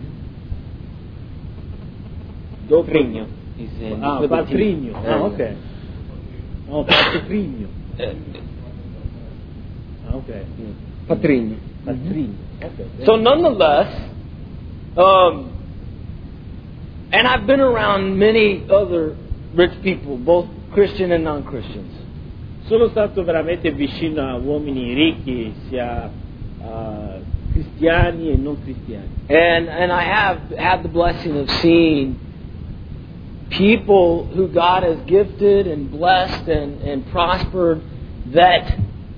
Dopo... Patrigno. Patrigno. Ok. No, Patrigno. Ok. Patrigno. Patrigno. Okay. So nonetheless, and I've been around many other rich people, both Christian and non-Christians. Sono stato veramente vicino a uomini ricchi, sia cristiani e non cristiani. And I have had the blessing of seeing people who God has gifted and blessed and prospered that,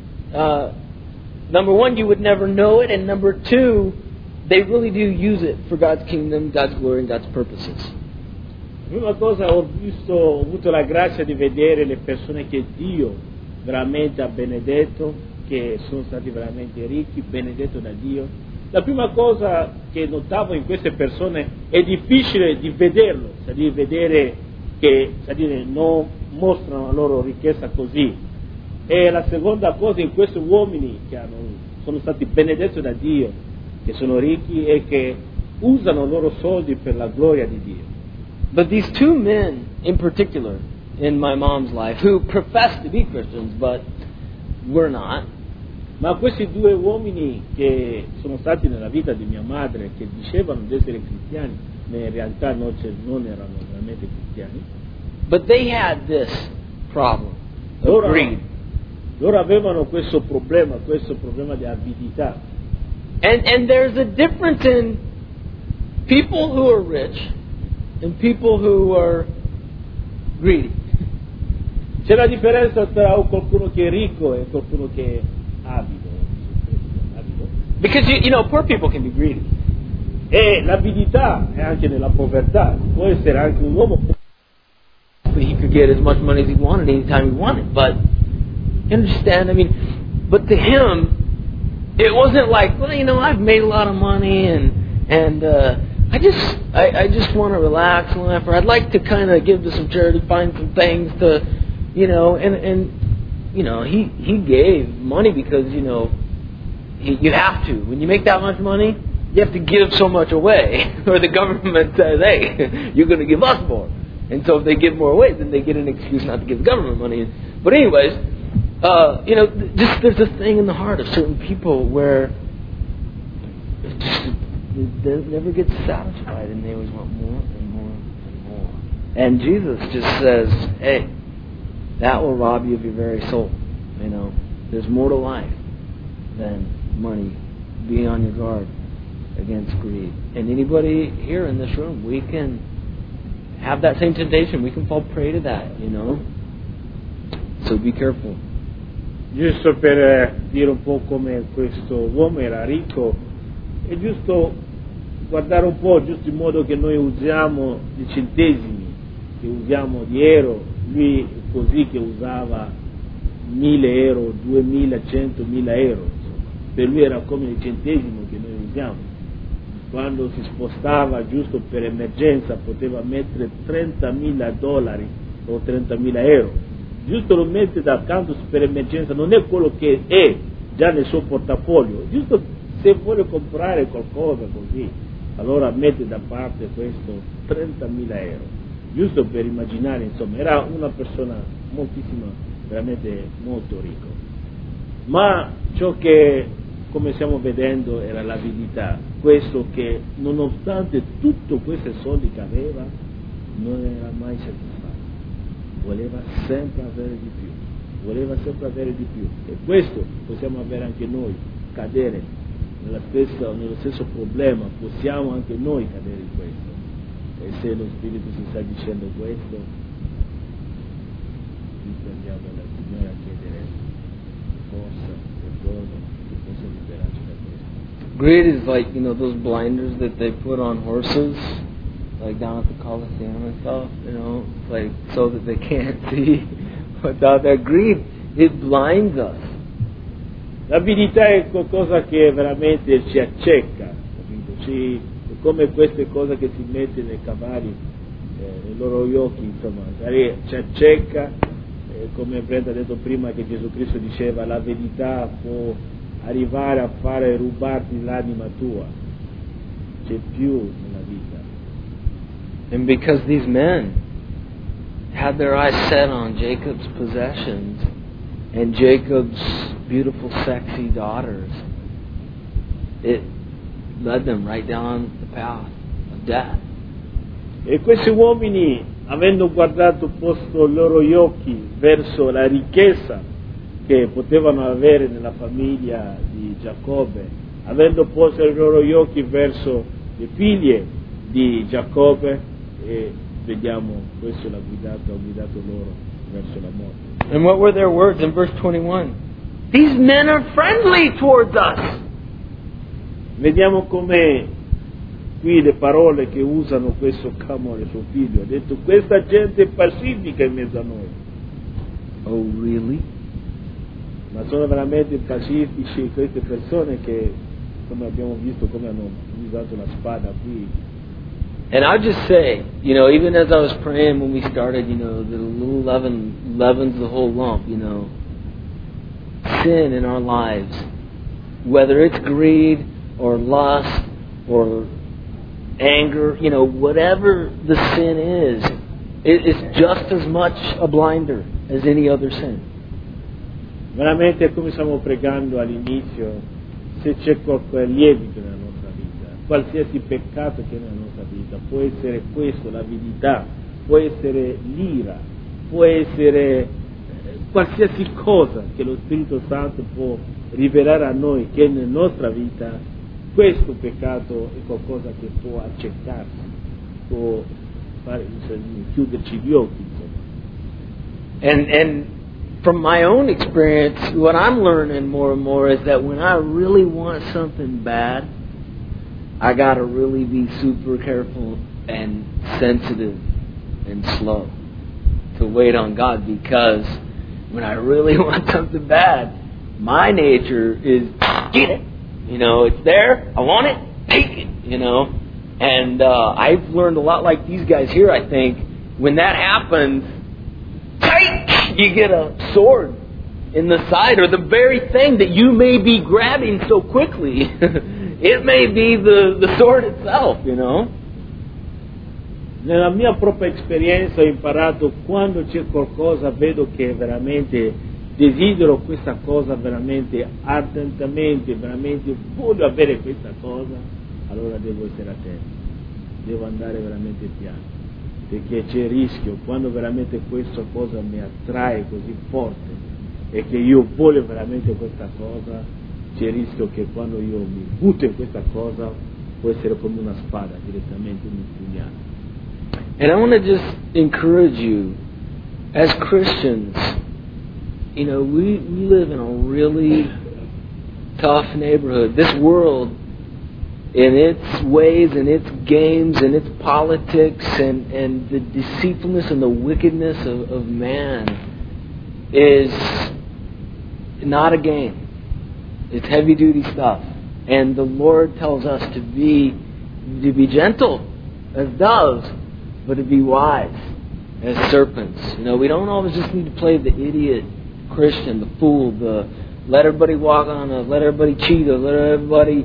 number one, you would never know it, and number two, they really do use it for God's kingdom, God's glory, and God's purposes. Prima cosa ho avuto la grazia di vedere le persone che Dio veramente ha benedetto, che sono stati veramente ricchi, benedetto da Dio. La prima cosa che notavo in queste persone è difficile di vederlo, cioè di vedere che non mostrano la loro ricchezza così. E la seconda cosa in questi uomini che sono stati benedetti da Dio, che sono ricchi e che usano i loro soldi per la gloria di Dio. But these two men in particular in my mom's life, who professed to be Christians but were not, ma questi due uomini che sono stati nella vita di mia madre, che dicevano di essere cristiani, ma in realtà non erano veramente cristiani, but they had this problem of greed. Loro avevano questo problema di avidità. And there's a difference in people who are rich and people who are greedy. C'è la differenza tra qualcuno che è ricco e qualcuno che è avido. Because you know, poor people can be greedy. E l'avidità è anche nella povertà. Può essere anche un uomo. He could get as much money as he wanted anytime he wanted, but you understand? I mean, but to him, it wasn't like, well, you know, I've made a lot of money and I just want to relax and laugh, or I'd like to kind of give to some charity, find some things to, you know, and you know, he gave money because, you know, you have to. When you make that much money, you have to give so much away, or the government says, hey, you're going to give us more. And so if they give more away, then they get an excuse not to give the government money. But anyways, you know, just there's this thing in the heart of certain people where they never get satisfied, and they always want more and more and more. And Jesus just says, hey, that will rob you of your very soul. You know, there's more to life than money. Be on your guard against greed. And anybody here in this room, we can have that same temptation. We can fall prey to that, you know. So be careful. Giusto per dire un po' come questo uomo era ricco, è giusto guardare un po', giusto in modo che noi usiamo i centesimi, che usiamo di euro, lui così che usava 1.000 euro, 2.000, 100.000 euro, per lui era come il centesimo che noi usiamo. Quando si spostava giusto per emergenza poteva mettere $30.000 o 30.000 euro, giusto lo mette da accanto per emergenza, non è quello che è già nel suo portafoglio, giusto se vuole comprare qualcosa così, allora mette da parte questo 30.000 euro, giusto per immaginare, insomma, era una persona moltissima, veramente molto ricco. Ma ciò che, come stiamo vedendo, era l'avidità, questo che nonostante tutto questi soldi che aveva non era mai soddisfatto. voleva sempre avere di più, voleva sempre avere di più. E questo possiamo avere anche noi, cadere nello stesso problema, possiamo anche noi cadere in questo. E se lo Spirito ci sta dicendo questo, andiamo dal Signore a chiedere forza, perdono, che possa liberarci da questo. Greed is like, those blinders that they put on horses, like down at the Coliseum and stuff, like so that they can't see without that greed. It blinds us. L'avidità è qualcosa che veramente ci acceca, è come queste cose che si mette nei cavalli, nei loro occhi, insomma, ci acceca, come Brenda ha detto prima che Gesù Cristo diceva, l'avidità può arrivare a fare rubarti l'anima tua, c'è più nella vita. And because these men had their eyes set on Jacob's possessions and Jacob's beautiful, sexy daughters, it led them right down the path of death. E questi uomini, avendo posto i loro occhi verso la ricchezza che potevano avere nella famiglia di Giacobbe, avendo posto i loro occhi verso le figlie di Giacobbe, e vediamo questo ha guidato loro verso la morte. And what were their words in verse 21? These men are friendly towards us. Vediamo come qui le parole che usano questo Camore, suo figlio, ha detto questa gente è pacifica in mezzo a noi. Oh, really? Ma sono veramente pacifici queste persone che, come abbiamo visto, come hanno usato la spada qui. And I'll just say, even as I was praying when we started, the little leaven leavens the whole lump, sin in our lives, whether it's greed or lust or anger, whatever the sin is, it's just as much a blinder as any other sin. Veramente, come stiamo pregando all'inizio, se c'è qualche lievito nella nostra vita, qualsiasi peccato che è nella nostra vita, può essere questo, l'avidità, può essere l'ira, può essere qualsiasi cosa che lo Spirito Santo può rivelare a noi che è nella nostra vita, questo peccato è qualcosa che può accettarsi, può chiuderci gli occhi, insomma. And from my own experience, what I'm learning more and more is that when I really want something bad, I got to really be super careful and sensitive and slow to wait on God, because when I really want something bad, my nature is get it. It's there. I want it. Take it. And I've learned a lot like these guys here, I think. When that happens, you get a sword in the side, or the very thing that you may be grabbing so quickly. It may be the sword itself, Nella mia propria esperienza ho imparato, quando c'è qualcosa, vedo che veramente desidero questa cosa veramente ardentemente, veramente voglio avere questa cosa, allora devo essere attento, devo andare veramente piano, perché c'è il rischio, quando veramente questa cosa mi attrae così forte e che io voglio veramente questa cosa, c'è il rischio che quando io mi butto in questa cosa può essere come una spada, direttamente un pugnale. And I want to just encourage you, as Christians, we live in a really tough neighborhood. This world, in its ways and its games and its politics and the deceitfulness and the wickedness of man, is not a game. It's heavy-duty stuff. And the Lord tells us to be gentle as doves, but to be wise as serpents. We don't always just need to play the idiot Christian, the fool, the let everybody walk on us, let everybody cheat us, let everybody,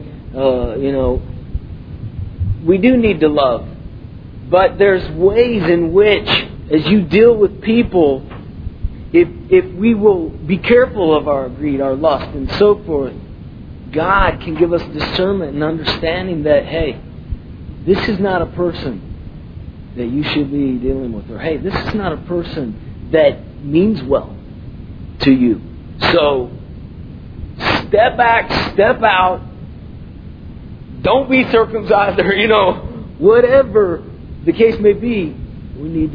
we do need to love. But there's ways in which, as you deal with people, if we will be careful of our greed, our lust, and so forth, God can give us discernment and understanding that, hey, this is not a person that you should be dealing with. Or, hey, this is not a person that means well to you. So, step back, step out. Don't be circumcised, or, whatever the case may be. We need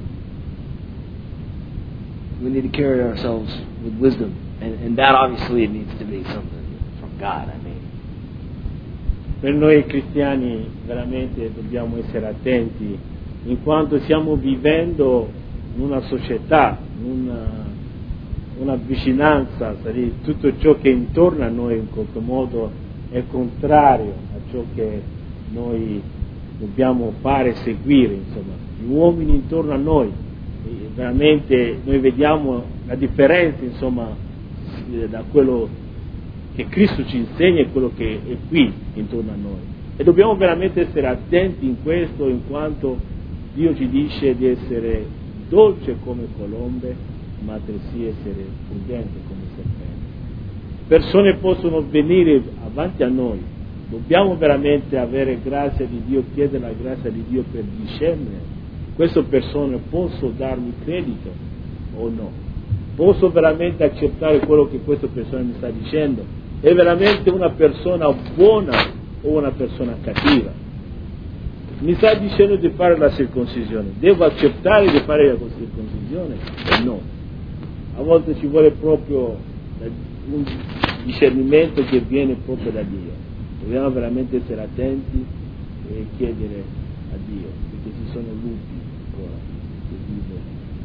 to carry ourselves with wisdom. And that obviously needs to be something from God, Per noi cristiani veramente dobbiamo essere attenti, in quanto stiamo vivendo in una società, una vicinanza, tutto ciò che è intorno a noi in qualche modo è contrario a ciò che noi dobbiamo fare e seguire, insomma. Gli uomini intorno a noi, veramente noi vediamo la differenza, insomma, da quello che Cristo ci insegna e quello che è qui intorno a noi. E dobbiamo veramente essere attenti in questo, in quanto Dio ci dice di essere dolce come colombe, ma altresì essere prudente come serpente. Persone possono venire avanti a noi, dobbiamo veramente avere grazia di Dio, chiedere la grazia di Dio per discernere. Queste persone posso darmi credito o no? Posso veramente accettare quello che questa persona mi sta dicendo? È veramente una persona buona o una persona cattiva? Mi sta dicendo di fare la circoncisione, devo accettare di fare la circoncisione o no? A volte ci vuole proprio un discernimento che viene proprio da Dio. Dobbiamo veramente essere attenti e chiedere a Dio, perché ci sono lupi ancora che vivono.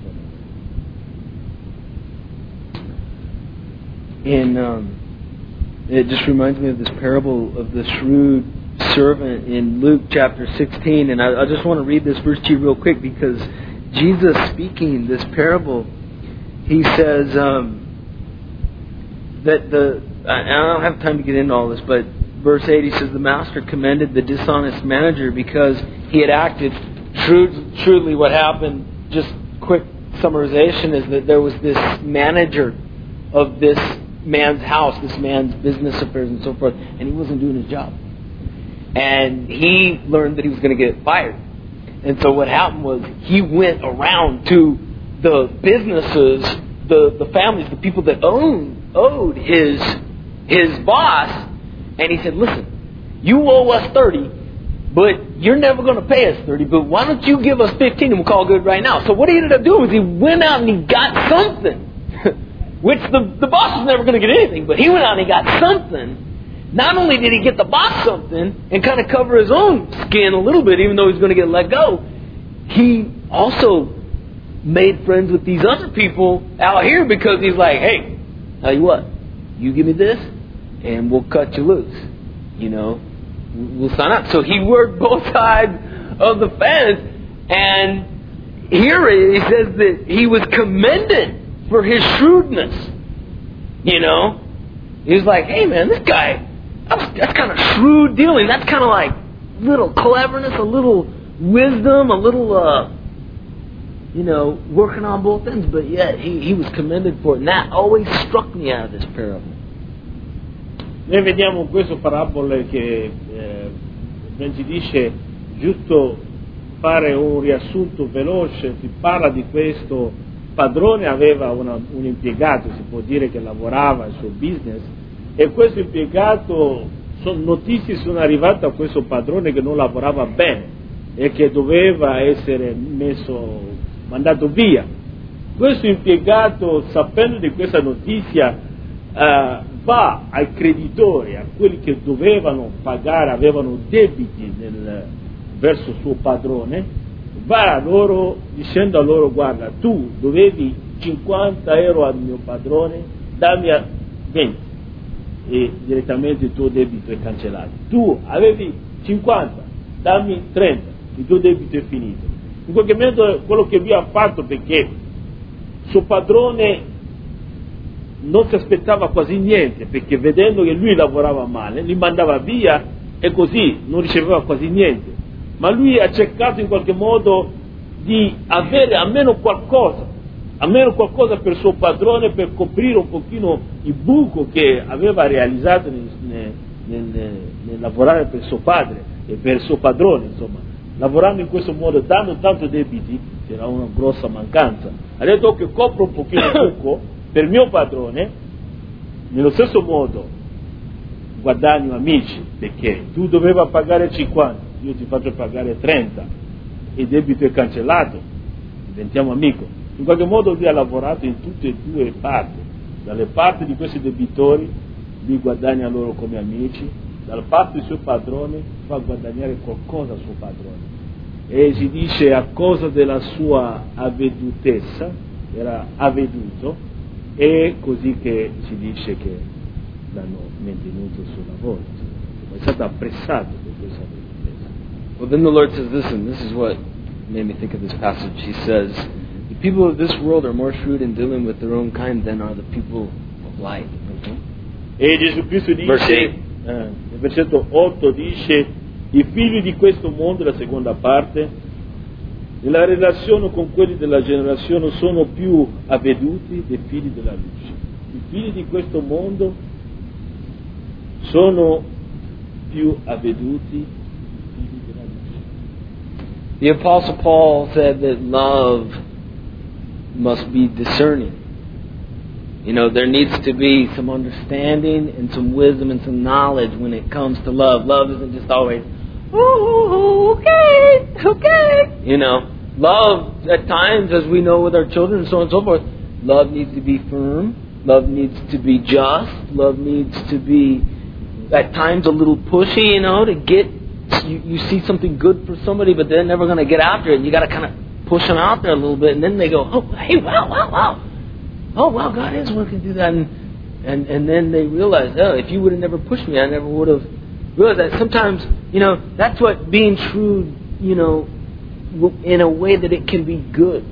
And it just reminds me of this parable of the shrewd servant in Luke chapter 16. And I just want to read this verse to you real quick, because Jesus speaking this parable, he says that I don't have time to get into all this, but verse 8, he says, the master commended the dishonest manager because he had acted shrewdly. What happened, just quick summarization, is that there was this manager of this man's house, this man's business affairs and so forth, and he wasn't doing his job. And he learned that he was going to get fired. And so what happened was he went around to the businesses, the families, the people that owed his boss, and he said, listen, you owe us 30, but you're never going to pay us 30, but why don't you give us 15 and we'll call good right now? So what he ended up doing was he went out and he got something. Which the boss was never going to get anything, but he went out and he got something. Not only did he get the boss something and kind of cover his own skin a little bit, even though he was going to get let go, he also made friends with these other people out here, because he's like, hey, tell you what, you give me this and we'll cut you loose. We'll sign up. So he worked both sides of the fence, and here he says that he was commended for his shrewdness. He was like, hey man, this guy, that's kind of shrewd dealing. That's kind of like little cleverness, a little wisdom, a little, working on both ends. But yet, he was commended for it. And that always struck me out of this parable. Noi vediamo in questa parabola che ci dice, giusto fare un riassunto veloce, si parla di questo padrone, aveva un impiegato, si può dire, che lavorava il suo business, e questo impiegato, notizie sono arrivate a questo padrone che non lavorava bene e che doveva essere mandato via. Questo impiegato, sapendo di questa notizia, va ai creditori, a quelli che dovevano pagare, avevano debiti verso il suo padrone, va a loro dicendo a loro: guarda, tu dovevi 50 euro al mio padrone, dammi 20 e direttamente il tuo debito è cancellato. Tu avevi 50, dammi 30, il tuo debito è finito. In qualche modo quello che lui ha fatto, perché suo padrone non si aspettava quasi niente, perché vedendo che lui lavorava male li mandava via e così non riceveva quasi niente, ma lui ha cercato in qualche modo di avere almeno qualcosa per suo padrone, per coprire un pochino il buco che aveva realizzato nel lavorare per suo padre e per suo padrone, insomma, lavorando in questo modo, dando tanto debiti, c'era una grossa mancanza. Ha detto che copro un pochino il buco per mio padrone, nello stesso modo guadagno amici, perché tu dovevi pagare 50, io ti faccio pagare 30, il debito è cancellato, diventiamo amico. In qualche modo lui ha lavorato in tutte e due le parti, dalle parti di questi debitori lui guadagna loro come amici, dalla parte del suo padrone fa guadagnare qualcosa al suo padrone, e si dice a causa della sua avvedutezza, era avveduto, e così che si dice che l'hanno mantenuto sul lavoro, è stato apprezzato per questa avvedutezza. Well, then the Lord says, listen, this is what made me think of this passage. He says, the people of this world are more shrewd in dealing with their own kind than are the people of light. E Gesù Cristo dice, Verse nel versetto 8 dice, i figli di questo mondo, la seconda parte, nella relazione con quelli della generazione sono più avveduti dei figli della luce. I figli di questo mondo sono più avveduti dei figli della luce. The Apostle Paul said that love must be discerning. You know, there needs to be some understanding and some wisdom and some knowledge when it comes to love. Love isn't just always, oh, okay. You know, love at times, as we know with our children and so on and so forth, love needs to be firm. Love needs to be just. Love needs to be, at times, a little pushy, you know, to get, you see something good for somebody, but they're never going to get after it. And you got to kind of push them out there a little bit, and then they go, oh, hey, wow. Oh, wow, God is working through that. And then they realize, oh, if you would have never pushed me, I never would have realized that. Sometimes, you know, that's what being shrewd, you know, in a way that it can be good.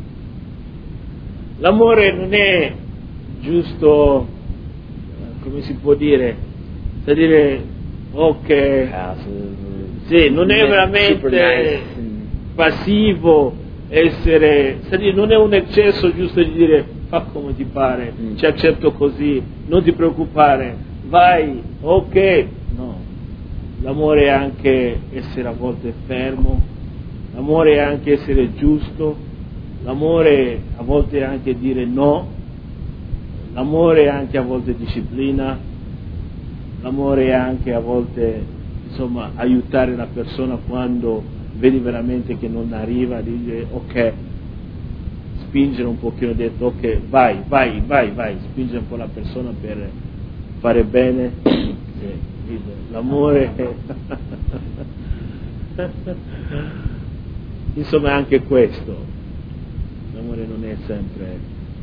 L'amore non è giusto, come si può dire, da dire, ok, sì, non è veramente passivo essere, non è un eccesso giusto di dire, fa come ti pare, ci accetto così, non ti preoccupare, vai, ok. No, l'amore è anche essere a volte fermo, l'amore è anche essere giusto, l'amore a volte è anche dire no, l'amore è anche a volte disciplina, l'amore è anche a volte, insomma, aiutare la persona quando vedi veramente che non arriva, dire ok, spingere un pochino dentro, ok, vai, spingere un po' la persona per fare bene. L'amore insomma è anche questo, l'amore non è sempre,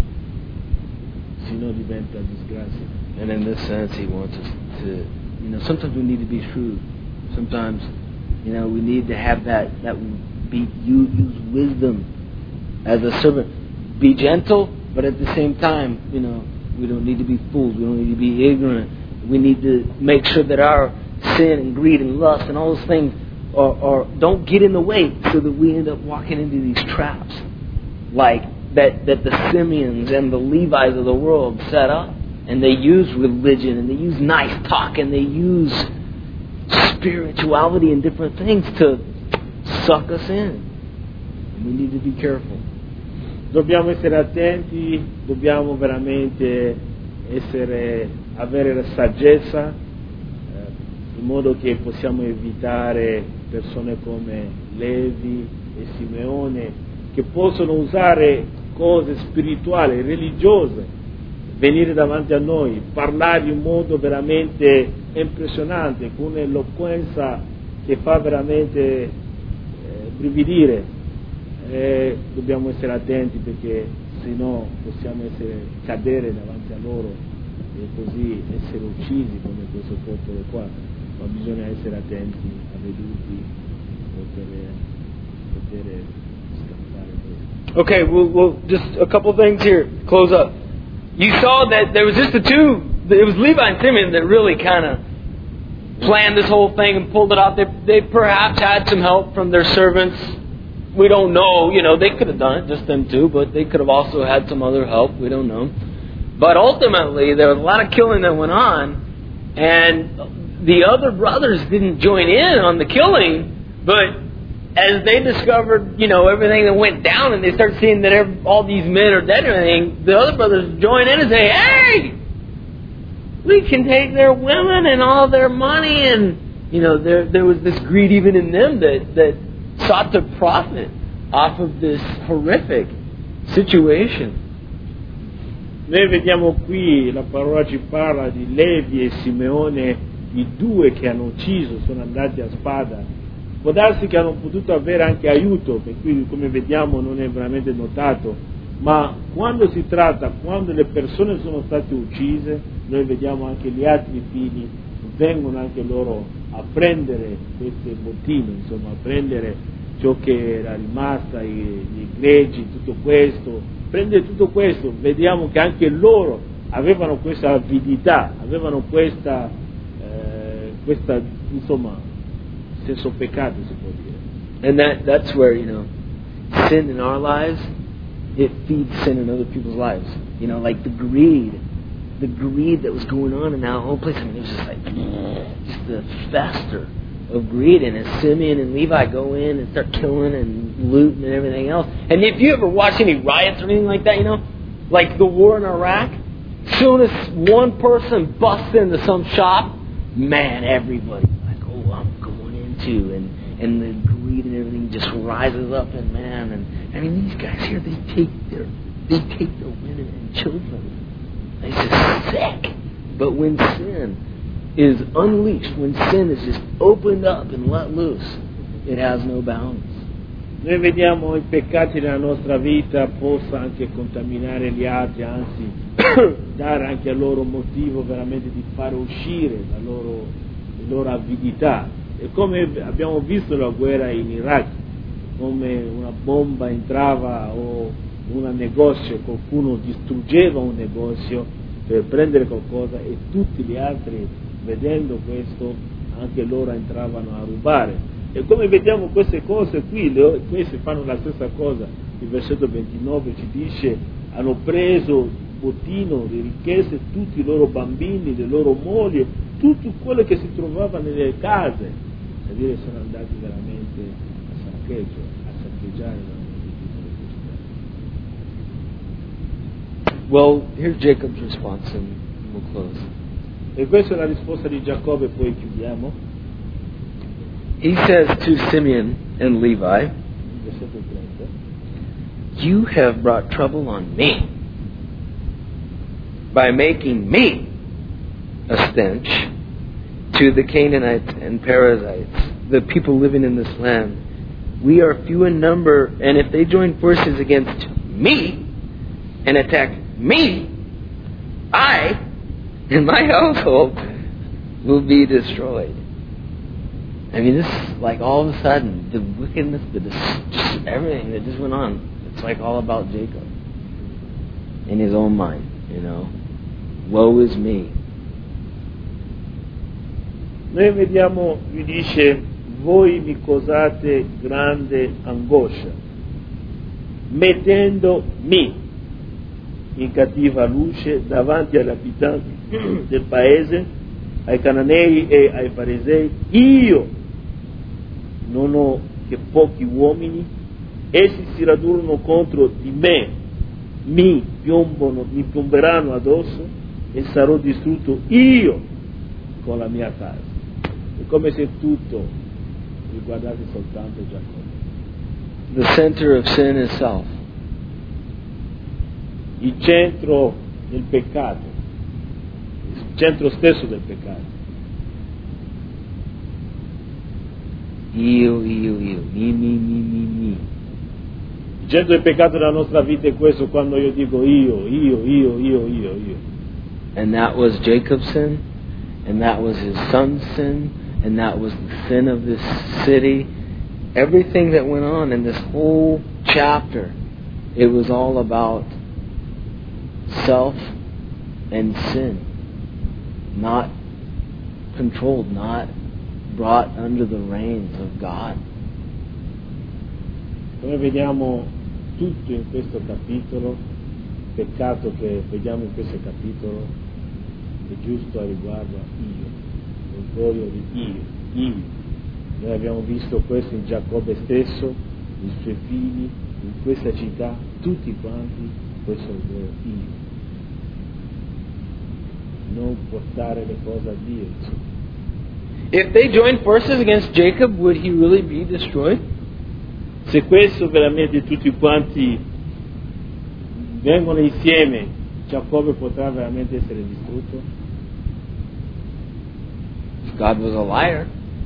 se no diventa disgrazia. And in this sense he wants us to, you know, sometimes we need to be shrewd, sometimes, you know, we need to have that use wisdom as a servant. Be gentle, but at the same time, you know, we don't need to be fools. We don't need to be ignorant. We need to make sure that our sin and greed and lust and all those things are don't get in the way, so that we end up walking into these traps like that the Simeons and the Levites of the world set up. And they use religion, and they use nice talk, and they use spirituality and different things to suck us in. And we need to be careful. Dobbiamo essere attenti, dobbiamo veramente avere la saggezza, in modo che possiamo evitare persone come Levi e Simeone, che possono usare cose spirituali, religiose, venire davanti a noi, parlare in modo veramente impressionante, con un'eloquenza che fa veramente brividire. Dobbiamo essere attenti, perché se no possiamo cadere davanti a loro e così essere uccisi come questo popolo qua. Ma bisogna essere attenti, avveduti, poter scappare questo. Okay, we'll just a couple things here. Close up. You saw that there was just the two. It was Levi and Simeon that really kind of planned this whole thing and pulled it out. They perhaps had some help from their servants. We don't know. You know, they could have done it, just them two, but they could have also had some other help. We don't know. But ultimately, there was a lot of killing that went on, and the other brothers didn't join in on the killing, but as they discovered, everything that went down, and they start seeing that all these men are dead and everything, the other brothers join in and say, "Hey, we can take their women and all their money," and there was this greed even in them that sought to profit off of this horrific situation. Noi vediamo qui, la parola ci parla di Levi e Simeone, i due che hanno ucciso, sono andati a spada. Può darsi che hanno potuto avere anche aiuto, per cui come vediamo non è veramente notato, ma quando le persone sono state uccise, noi vediamo anche gli altri figli vengono anche loro a prendere queste bottine, insomma a prendere ciò che era rimasto, gli greggi, tutto questo, vediamo che anche loro avevano questa avidità, avevano questa insomma senso peccato, si può dire. And that's where, sin in our lives, it feeds sin in other people's lives. Like the greed that was going on in that whole place. I mean, it was just like, just the fester of greed. And as Simeon and Levi go in and start killing and looting and everything else. And if you ever watch any riots or anything like that, like the war in Iraq, as soon as one person busts into some shop, man, everybody like, oh, I'm going into, and the greed and everything just rises up, and man, and I mean these guys here, they take their women and children. It's just sick. But when sin is unleashed, when sin is just opened up and let loose, it has no bounds. Noi vediamo i peccati nella nostra vita possa anche contaminare gli altri, anzi dare anche a loro motivo veramente di fare uscire la loro avidità. E come abbiamo visto la guerra in Iraq, come una bomba entrava o un negozio, qualcuno distruggeva un negozio per prendere qualcosa e tutti gli altri, vedendo questo, anche loro entravano a rubare. E come vediamo queste cose qui, questi fanno la stessa cosa. Il versetto 29 ci dice: hanno preso bottino di ricchezze tutti i loro bambini, le loro mogli, tutto quello che si trovava nelle case. A dire, sono andati veramente a saccheggiare Well, here's Jacob's response, and we'll close. E questa è la risposta di Giacobbe, poi chiudiamo. He says to Simeon and Levi, Versetto 30. "You have brought trouble on me by making me a stench to the Canaanites and Perizzites, the people living in this land. We are few in number, and if they join forces against me and attack me, I and my household will be destroyed." I mean, this is like all of a sudden, the wickedness, just everything that just went on. It's like all about Jacob in his own mind, Woe is me. Noi vediamo, vi dice: voi mi causate grande angoscia, mettendomi in cattiva luce davanti agli abitanti del paese, ai cananei e ai farisei. Io non ho che pochi uomini, essi si radunano contro di me, mi piomberanno addosso e sarò distrutto io con la mia casa. È come se tutto riguardasse soltanto Giacobbe. The center of sin is self. Il centro del peccato, il centro stesso del peccato. Io, mi. Il centro del peccato della nostra vita è questo, quando io dico io. And that was Jacob's sin, and that was his son's sin, and that was the sin of this city. Everything that went on in this whole chapter, it was all about self and sin, not controlled, not brought under the reins of God. Noi vediamo tutto in questo capitolo, il peccato che vediamo in questo capitolo è giusto a riguardo a io, l'orgoglio di io. Noi abbiamo visto questo in Giacobbe stesso, i suoi figli, in questa città, tutti quanti, questo è il loro io. Non portare le cose a Dio, insomma. If they joined forces against Jacob, would he really be destroyed? Se questo veramente tutti quanti vengono insieme, Giacobbe potrà veramente essere distrutto? If God was a liar.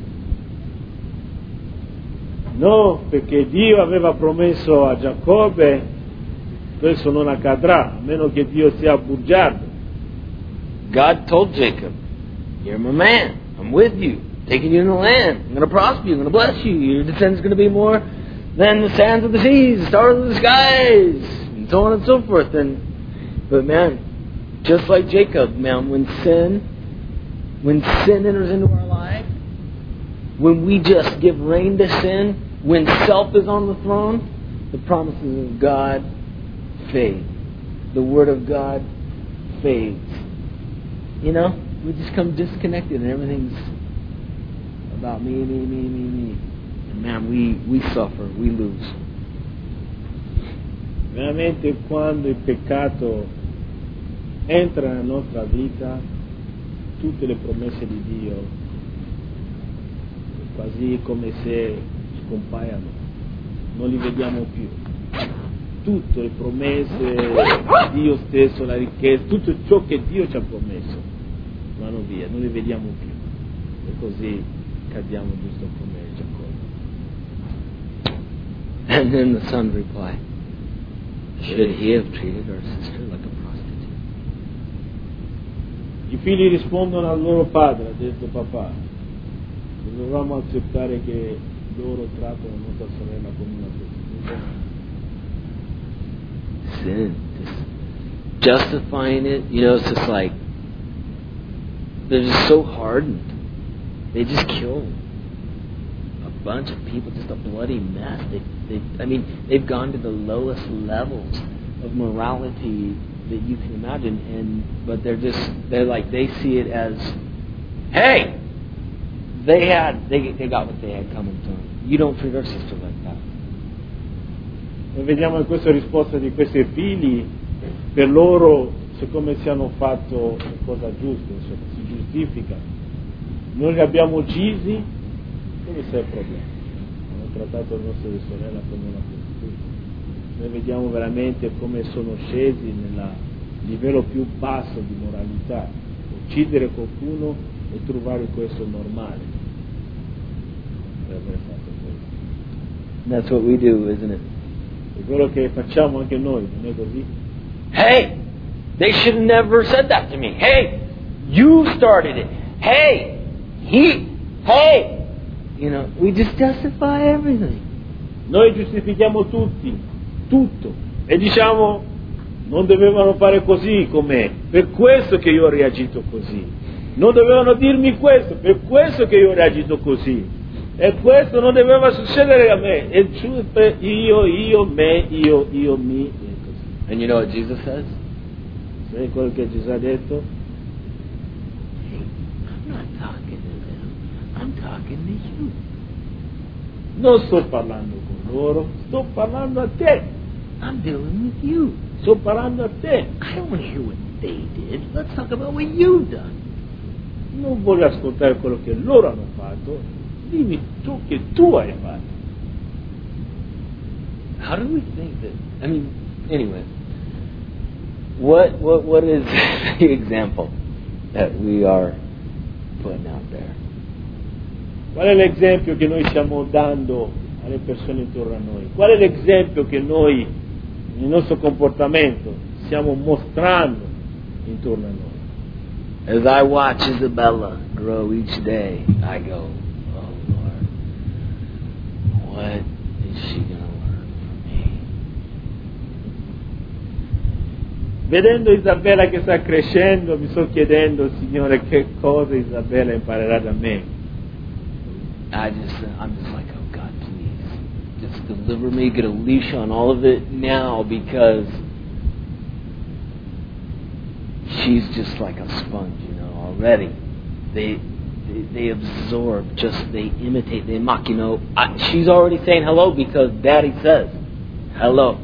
No, perché Dio aveva promesso a Giacobbe, questo non accadrà, a meno che Dio sia bugiardo. God told Jacob, "You're my man. I'm with you, taking you in the land. I'm going to prosper you. I'm going to bless you. Your descendants are going to be more than the sands of the seas, the stars of the skies," and so on and so forth. But man, just like Jacob, man, when sin enters into our life, when we just give rein to sin, when self is on the throne, the promises of God fade. The Word of God fades. You know, we just come disconnected and everything's about me. And man, we suffer, we lose. Veramente quando il peccato entra nella nostra vita, tutte le promesse di Dio quasi come se scompaiano, non li vediamo più. Tutte le promesse, Dio stesso, la ricchezza, tutto ciò che Dio ci ha promesso vanno via, non li vediamo più. E così cadiamo giusto come Giacobbe. And then the son replied, "Should he have treated our sister like a prostitute?" I figli rispondono al loro padre, ha detto papà, dovevamo accettare che loro trattano la nostra sorella come una prostituta. Sin, just justifying it, you know, it's just like they're just so hardened. They just kill a bunch of people, just a bloody mess. They've gone to the lowest levels of morality that you can imagine, but they see it as, hey, they got what they had coming to them. You don't treat our sister like that. Noi vediamo in questa risposta di questi figli, per loro, siccome si hanno fatto la cosa giusta, insomma, si giustifica. Noi li abbiamo uccisi, dove sta il problema? Hanno trattato la nostra sorella come una prostituta. Noi vediamo veramente come sono scesi nel livello più basso di moralità, uccidere qualcuno e trovare questo normale per aver fatto questo. That's what we do, isn't it? È quello che facciamo anche noi, non è così? Hey, they should have never said that to me. Hey, you started it. Hey, you know, we just justify everything. Noi giustifichiamo tutto, e diciamo non dovevano fare così con me, per questo che io ho reagito così. Non dovevano dirmi questo, per questo che io ho reagito così. E questo non doveva succedere a me. E io, me, mi. And you know what Jesus says? Sai quello che Gesù ha detto? Hey, I'm not talking to them. I'm talking to you. Non sto parlando con loro, sto parlando a te. I'm dealing with you. Sto parlando a te. I don't want to hear what they did. Let's talk about what you've done. Non voglio ascoltare quello che loro hanno fatto. Dimmi tu che tu hai fatto. How do we think that? I mean, anyway, what is the example that we are putting out there? Qual è l'esempio che noi stiamo dando alle persone intorno a noi? Qual è l'esempio che noi, nel nostro comportamento, stiamo mostrando intorno a noi? As I watch Isabella grow each day, I go, oh Lord, what is she going to learn from me? Vedendo Isabella che sta crescendo, mi sto chiedendo, Signore, che cosa Isabella imparerà da me. I'm just like, oh God, please, just deliver me, get a leash on all of it now, because she's just like a sponge, you know, already. they absorb, they imitate, they mock. She's already saying hello because Daddy says hello.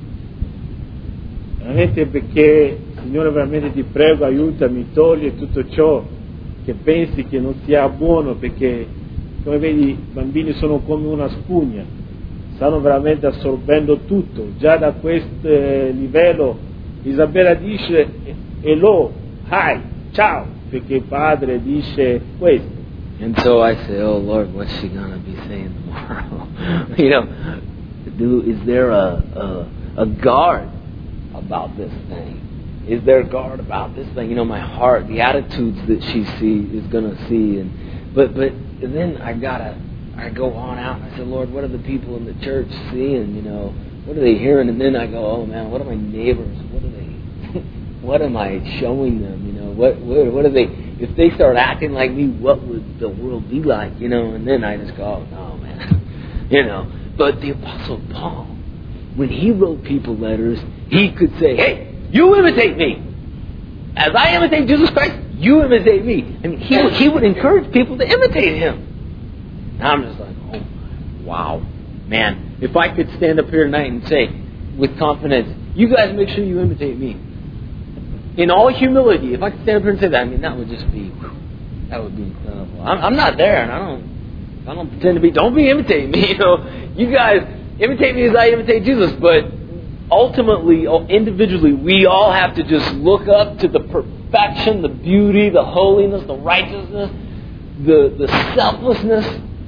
Veramente perché, Signore, veramente ti prego, aiutami, togli tutto ciò che pensi che non sia buono, perché come vedi i bambini sono come una spugna, stanno veramente assorbendo tutto. Già da questo livello Isabella dice hello, hi, ciao, perché il padre dice questo. And so I say, oh Lord, what's she going to be saying tomorrow? Is there a guard about this thing? Is there a guard about this thing? My heart, the attitudes that she is going to see. But then I go on out and I say, Lord, what are the people in the church seeing? What are they hearing? And then I go, oh man, what are my neighbors? What am I showing them? What are they? If they start acting like me, what would the world be like? And then I just go, oh no, man. But the Apostle Paul, when he wrote people letters, he could say, hey, you imitate me. As I imitate Jesus Christ, you imitate me. I mean, he would encourage people to imitate him. And I'm just like, oh, wow. Man, if I could stand up here tonight and say, with confidence, you guys make sure you imitate me. In all humility, if I could stand up here and say that, that would just be, that would be incredible. I'm not there, and I don't pretend to be. Don't be imitating me. You guys imitate me as I imitate Jesus. But ultimately, individually, we all have to just look up to the perfection, the beauty, the holiness, the righteousness, the selflessness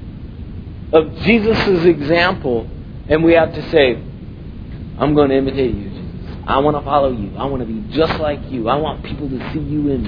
of Jesus' example, and we have to say, I'm going to imitate you, Jesus. I want to follow you. I want to be just like you. I want people to see you in me.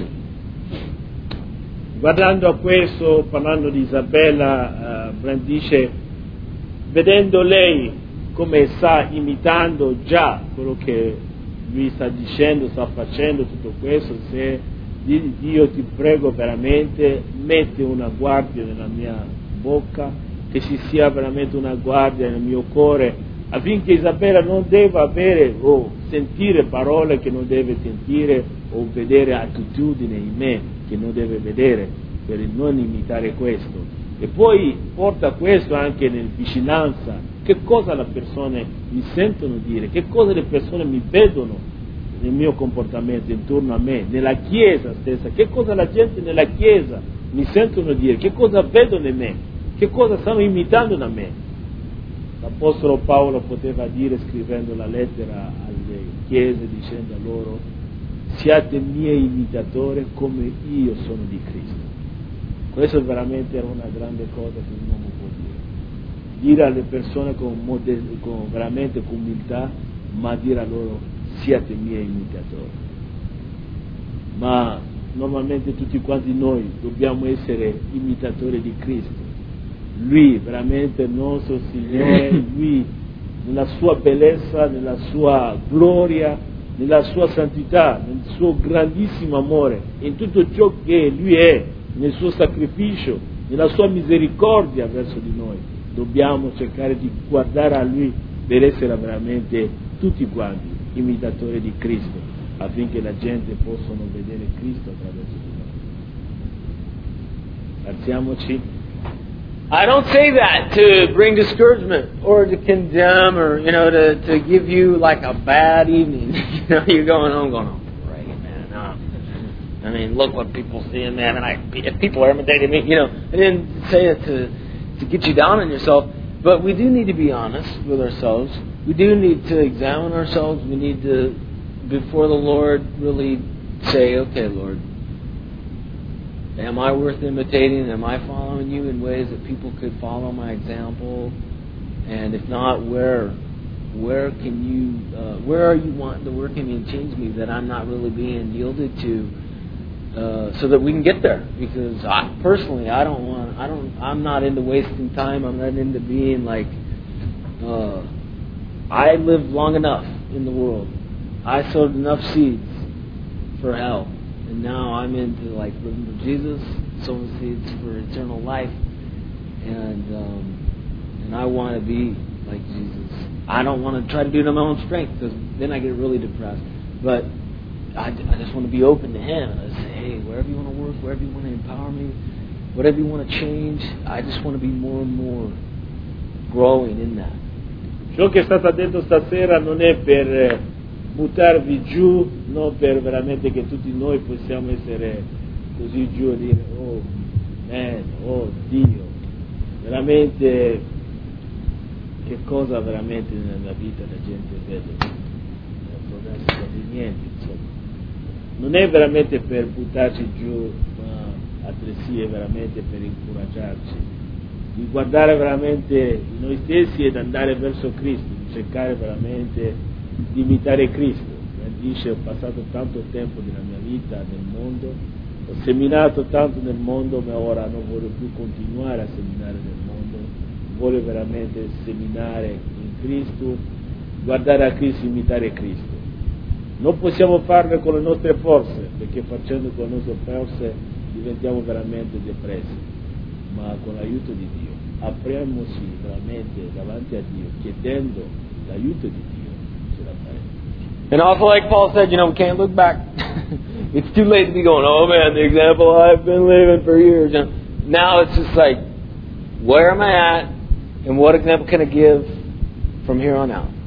Guardando a questo, parlando di Isabella, Brent dice, vedendo lei come sta imitando già quello che lui sta dicendo, sta facendo tutto questo, se Dio ti prego veramente, metti una guardia nella mia bocca, che ci sia veramente una guardia nel mio cuore, affinché Isabella non debba avere o sentire parole che non deve sentire o vedere attitudini in me che non deve vedere, per non imitare questo. E poi porta questo anche nella vicinanza, che cosa le persone mi sentono dire, che cosa le persone mi vedono nel mio comportamento intorno a me, nella chiesa stessa, che cosa la gente nella chiesa mi sentono dire, che cosa vedono in me, che cosa stanno imitando da me. L'Apostolo Paolo poteva dire, scrivendo la lettera alle chiese, dicendo a loro, siate miei imitatori come io sono di Cristo. Questo veramente era una grande cosa che un uomo può dire alle persone veramente con umiltà, ma dire a loro, siate miei imitatori. Ma normalmente tutti quanti noi dobbiamo essere imitatori di Cristo. Lui veramente il nostro Signore, Lui nella sua bellezza, nella sua gloria, nella sua santità, nel suo grandissimo amore, in tutto ciò che Lui è, nel suo sacrificio, nella sua misericordia verso di noi. Dobbiamo cercare di guardare a Lui per essere veramente tutti quanti imitatori di Cristo, affinché la gente possa vedere Cristo attraverso di noi. Alziamoci. I don't say that to bring discouragement or to condemn or, to give you like a bad evening. You're going home going, oh, great, man. Look what people see, man. And if people are imitating me, I didn't say it to get you down on yourself. But we do need to be honest with ourselves. We do need to examine ourselves. We need to, before the Lord, really say, okay, Lord, am I worth imitating? Am I following you in ways that people could follow my example? And if not, where can you? Where are you wanting to work in me and change me that I'm not really being yielded to, so that we can get there? Because I'm not into wasting time. I'm not into being like. I lived long enough in the world. I sowed enough seeds for hell. And now I'm into living for Jesus, sowing seeds for eternal life, and I want to be like Jesus. I don't want to try to do it on my own strength, because then I get really depressed. But I just want to be open to Him, and I say, hey, wherever you want to work, wherever you want to empower me, whatever you want to change, I just want to be more and more growing in that. Ciò che è stato detto stasera non è per buttarvi giù, non per veramente che tutti noi possiamo essere così giù e dire oh man, oh Dio, veramente che cosa veramente nella vita la gente vede, non progresso di niente, insomma. Non è veramente per buttarci giù, ma altresì è veramente per incoraggiarci, di guardare veramente noi stessi ed andare verso Cristo, di cercare veramente di imitare Cristo. Dice: ho passato tanto tempo nella mia vita nel mondo, ho seminato tanto nel mondo, ma ora non voglio più continuare a seminare nel mondo, voglio veramente seminare in Cristo, guardare a Cristo, imitare Cristo. Non possiamo farlo con le nostre forze, perché facendo con le nostre forze diventiamo veramente depressi, ma con l'aiuto di Dio apriamoci veramente davanti a Dio, chiedendo l'aiuto di Dio, ce la faremo. And also, like Paul said, we can't look back. It's too late to be going, oh man, the example I've been living for years. Now it's just like, where am I at, and what example can I give from here on out?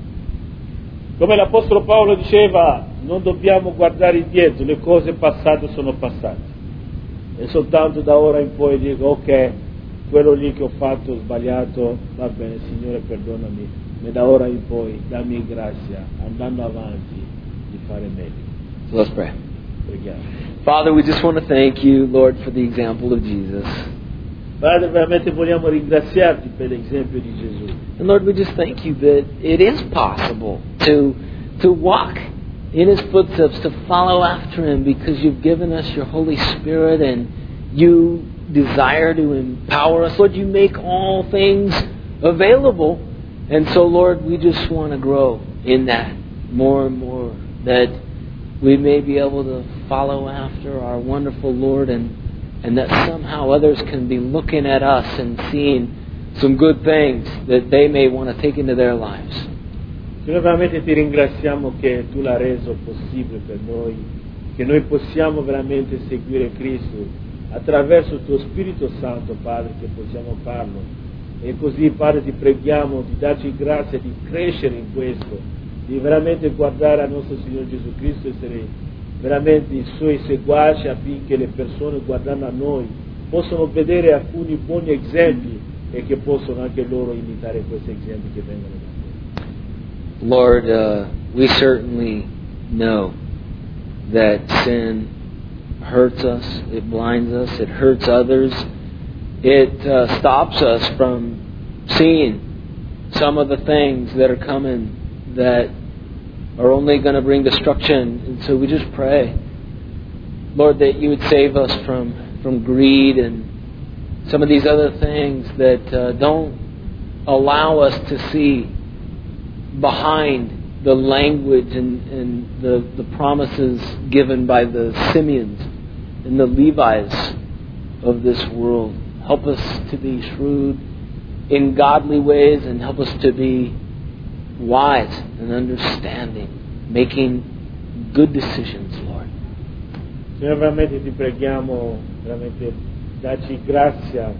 Come l'Apostolo Paolo diceva, non dobbiamo guardare indietro, le cose passate sono passate. E soltanto da ora in poi dico, ok, quello lì che ho fatto sbagliato, va bene, Signore perdonami, ma da ora in poi dammi grazia, andando avanti, di fare meglio. So let's pray. Preghiamo. Father, we just want to thank you, Lord, for the example of Jesus. Padre, veramente vogliamo ringraziarti per l'esempio di Gesù. And Lord, we just thank you that it is possible to walk in His footsteps, to follow after Him, because you've given us your Holy Spirit and you desire to empower us. Lord, you make all things available. And so, Lord, we just want to grow in that more and more, that we may be able to follow after our wonderful Lord, and that somehow others can be looking at us and seeing some good things that they may want to take into their lives. Signore, veramente ti ringraziamo che tu l'hai reso possibile per noi, che noi possiamo veramente seguire Cristo attraverso il tuo Spirito Santo, Padre, che possiamo farlo. E così, Padre, ti preghiamo di darci grazia di crescere in questo, di veramente guardare al nostro Signore Gesù Cristo, essere veramente i Suoi seguaci, affinché le persone guardando a noi possano vedere alcuni buoni esempi e che possono anche loro imitare questi esempi che vengono da noi. Lord, we certainly know that sin hurts us, it blinds us, it hurts others. It stops us from seeing some of the things that are coming that are only going to bring destruction. And so we just pray, Lord, that you would save us from greed and some of these other things that don't allow us to see behind the language and the promises given by the Simeons and the Levites of this world. Help us to be shrewd in godly ways, and help us to be wise and understanding, making good decisions, Lord. Signore, veramente ti preghiamo, veramente dacci grazia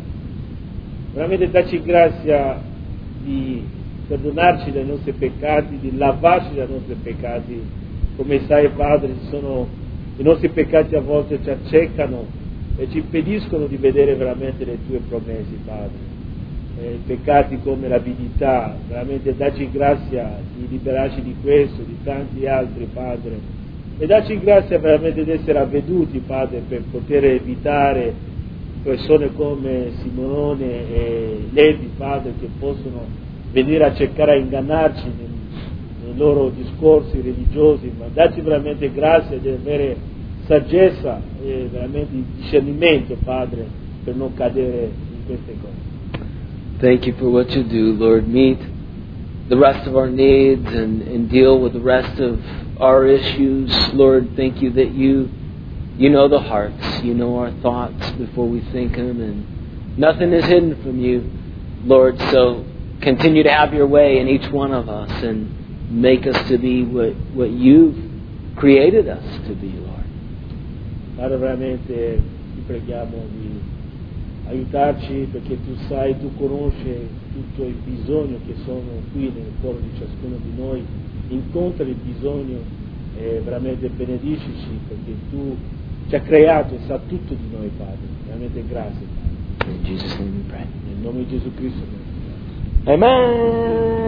di perdonarci dai nostri peccati, di lavarci dai nostri peccati. Come sai, Padre, i nostri peccati a volte ci accecano e ci impediscono di vedere veramente le tue promesse, Padre. Peccati come l'avidità, veramente dacci grazia di liberarci di questo, di tanti altri, Padre, e dacci grazia veramente di essere avveduti, Padre, per poter evitare persone come Simone e Levi, Padre, che possono venire a cercare a ingannarci nei loro discorsi religiosi, ma dacci veramente grazia di avere saggezza e veramente discernimento, Padre, per non cadere in queste cose. Thank you for what you do, Lord. Meet the rest of our needs and deal with the rest of our issues. Lord, thank you that you know the hearts, you know our thoughts before we think them, and nothing is hidden from you, Lord. So continue to have your way in each one of us and make us to be what you've created us to be, Lord. Padre, veramente ti preghiamo di aiutarci perché tu conosci tutto il bisogno che sono qui nel cuore di ciascuno di noi, incontra il bisogno e veramente benedicici perché tu ci hai creato e sa tutto di noi, Padre. Veramente grazie, Padre. In Jesus' name we pray. Nel nome di Gesù Cristo. Amen.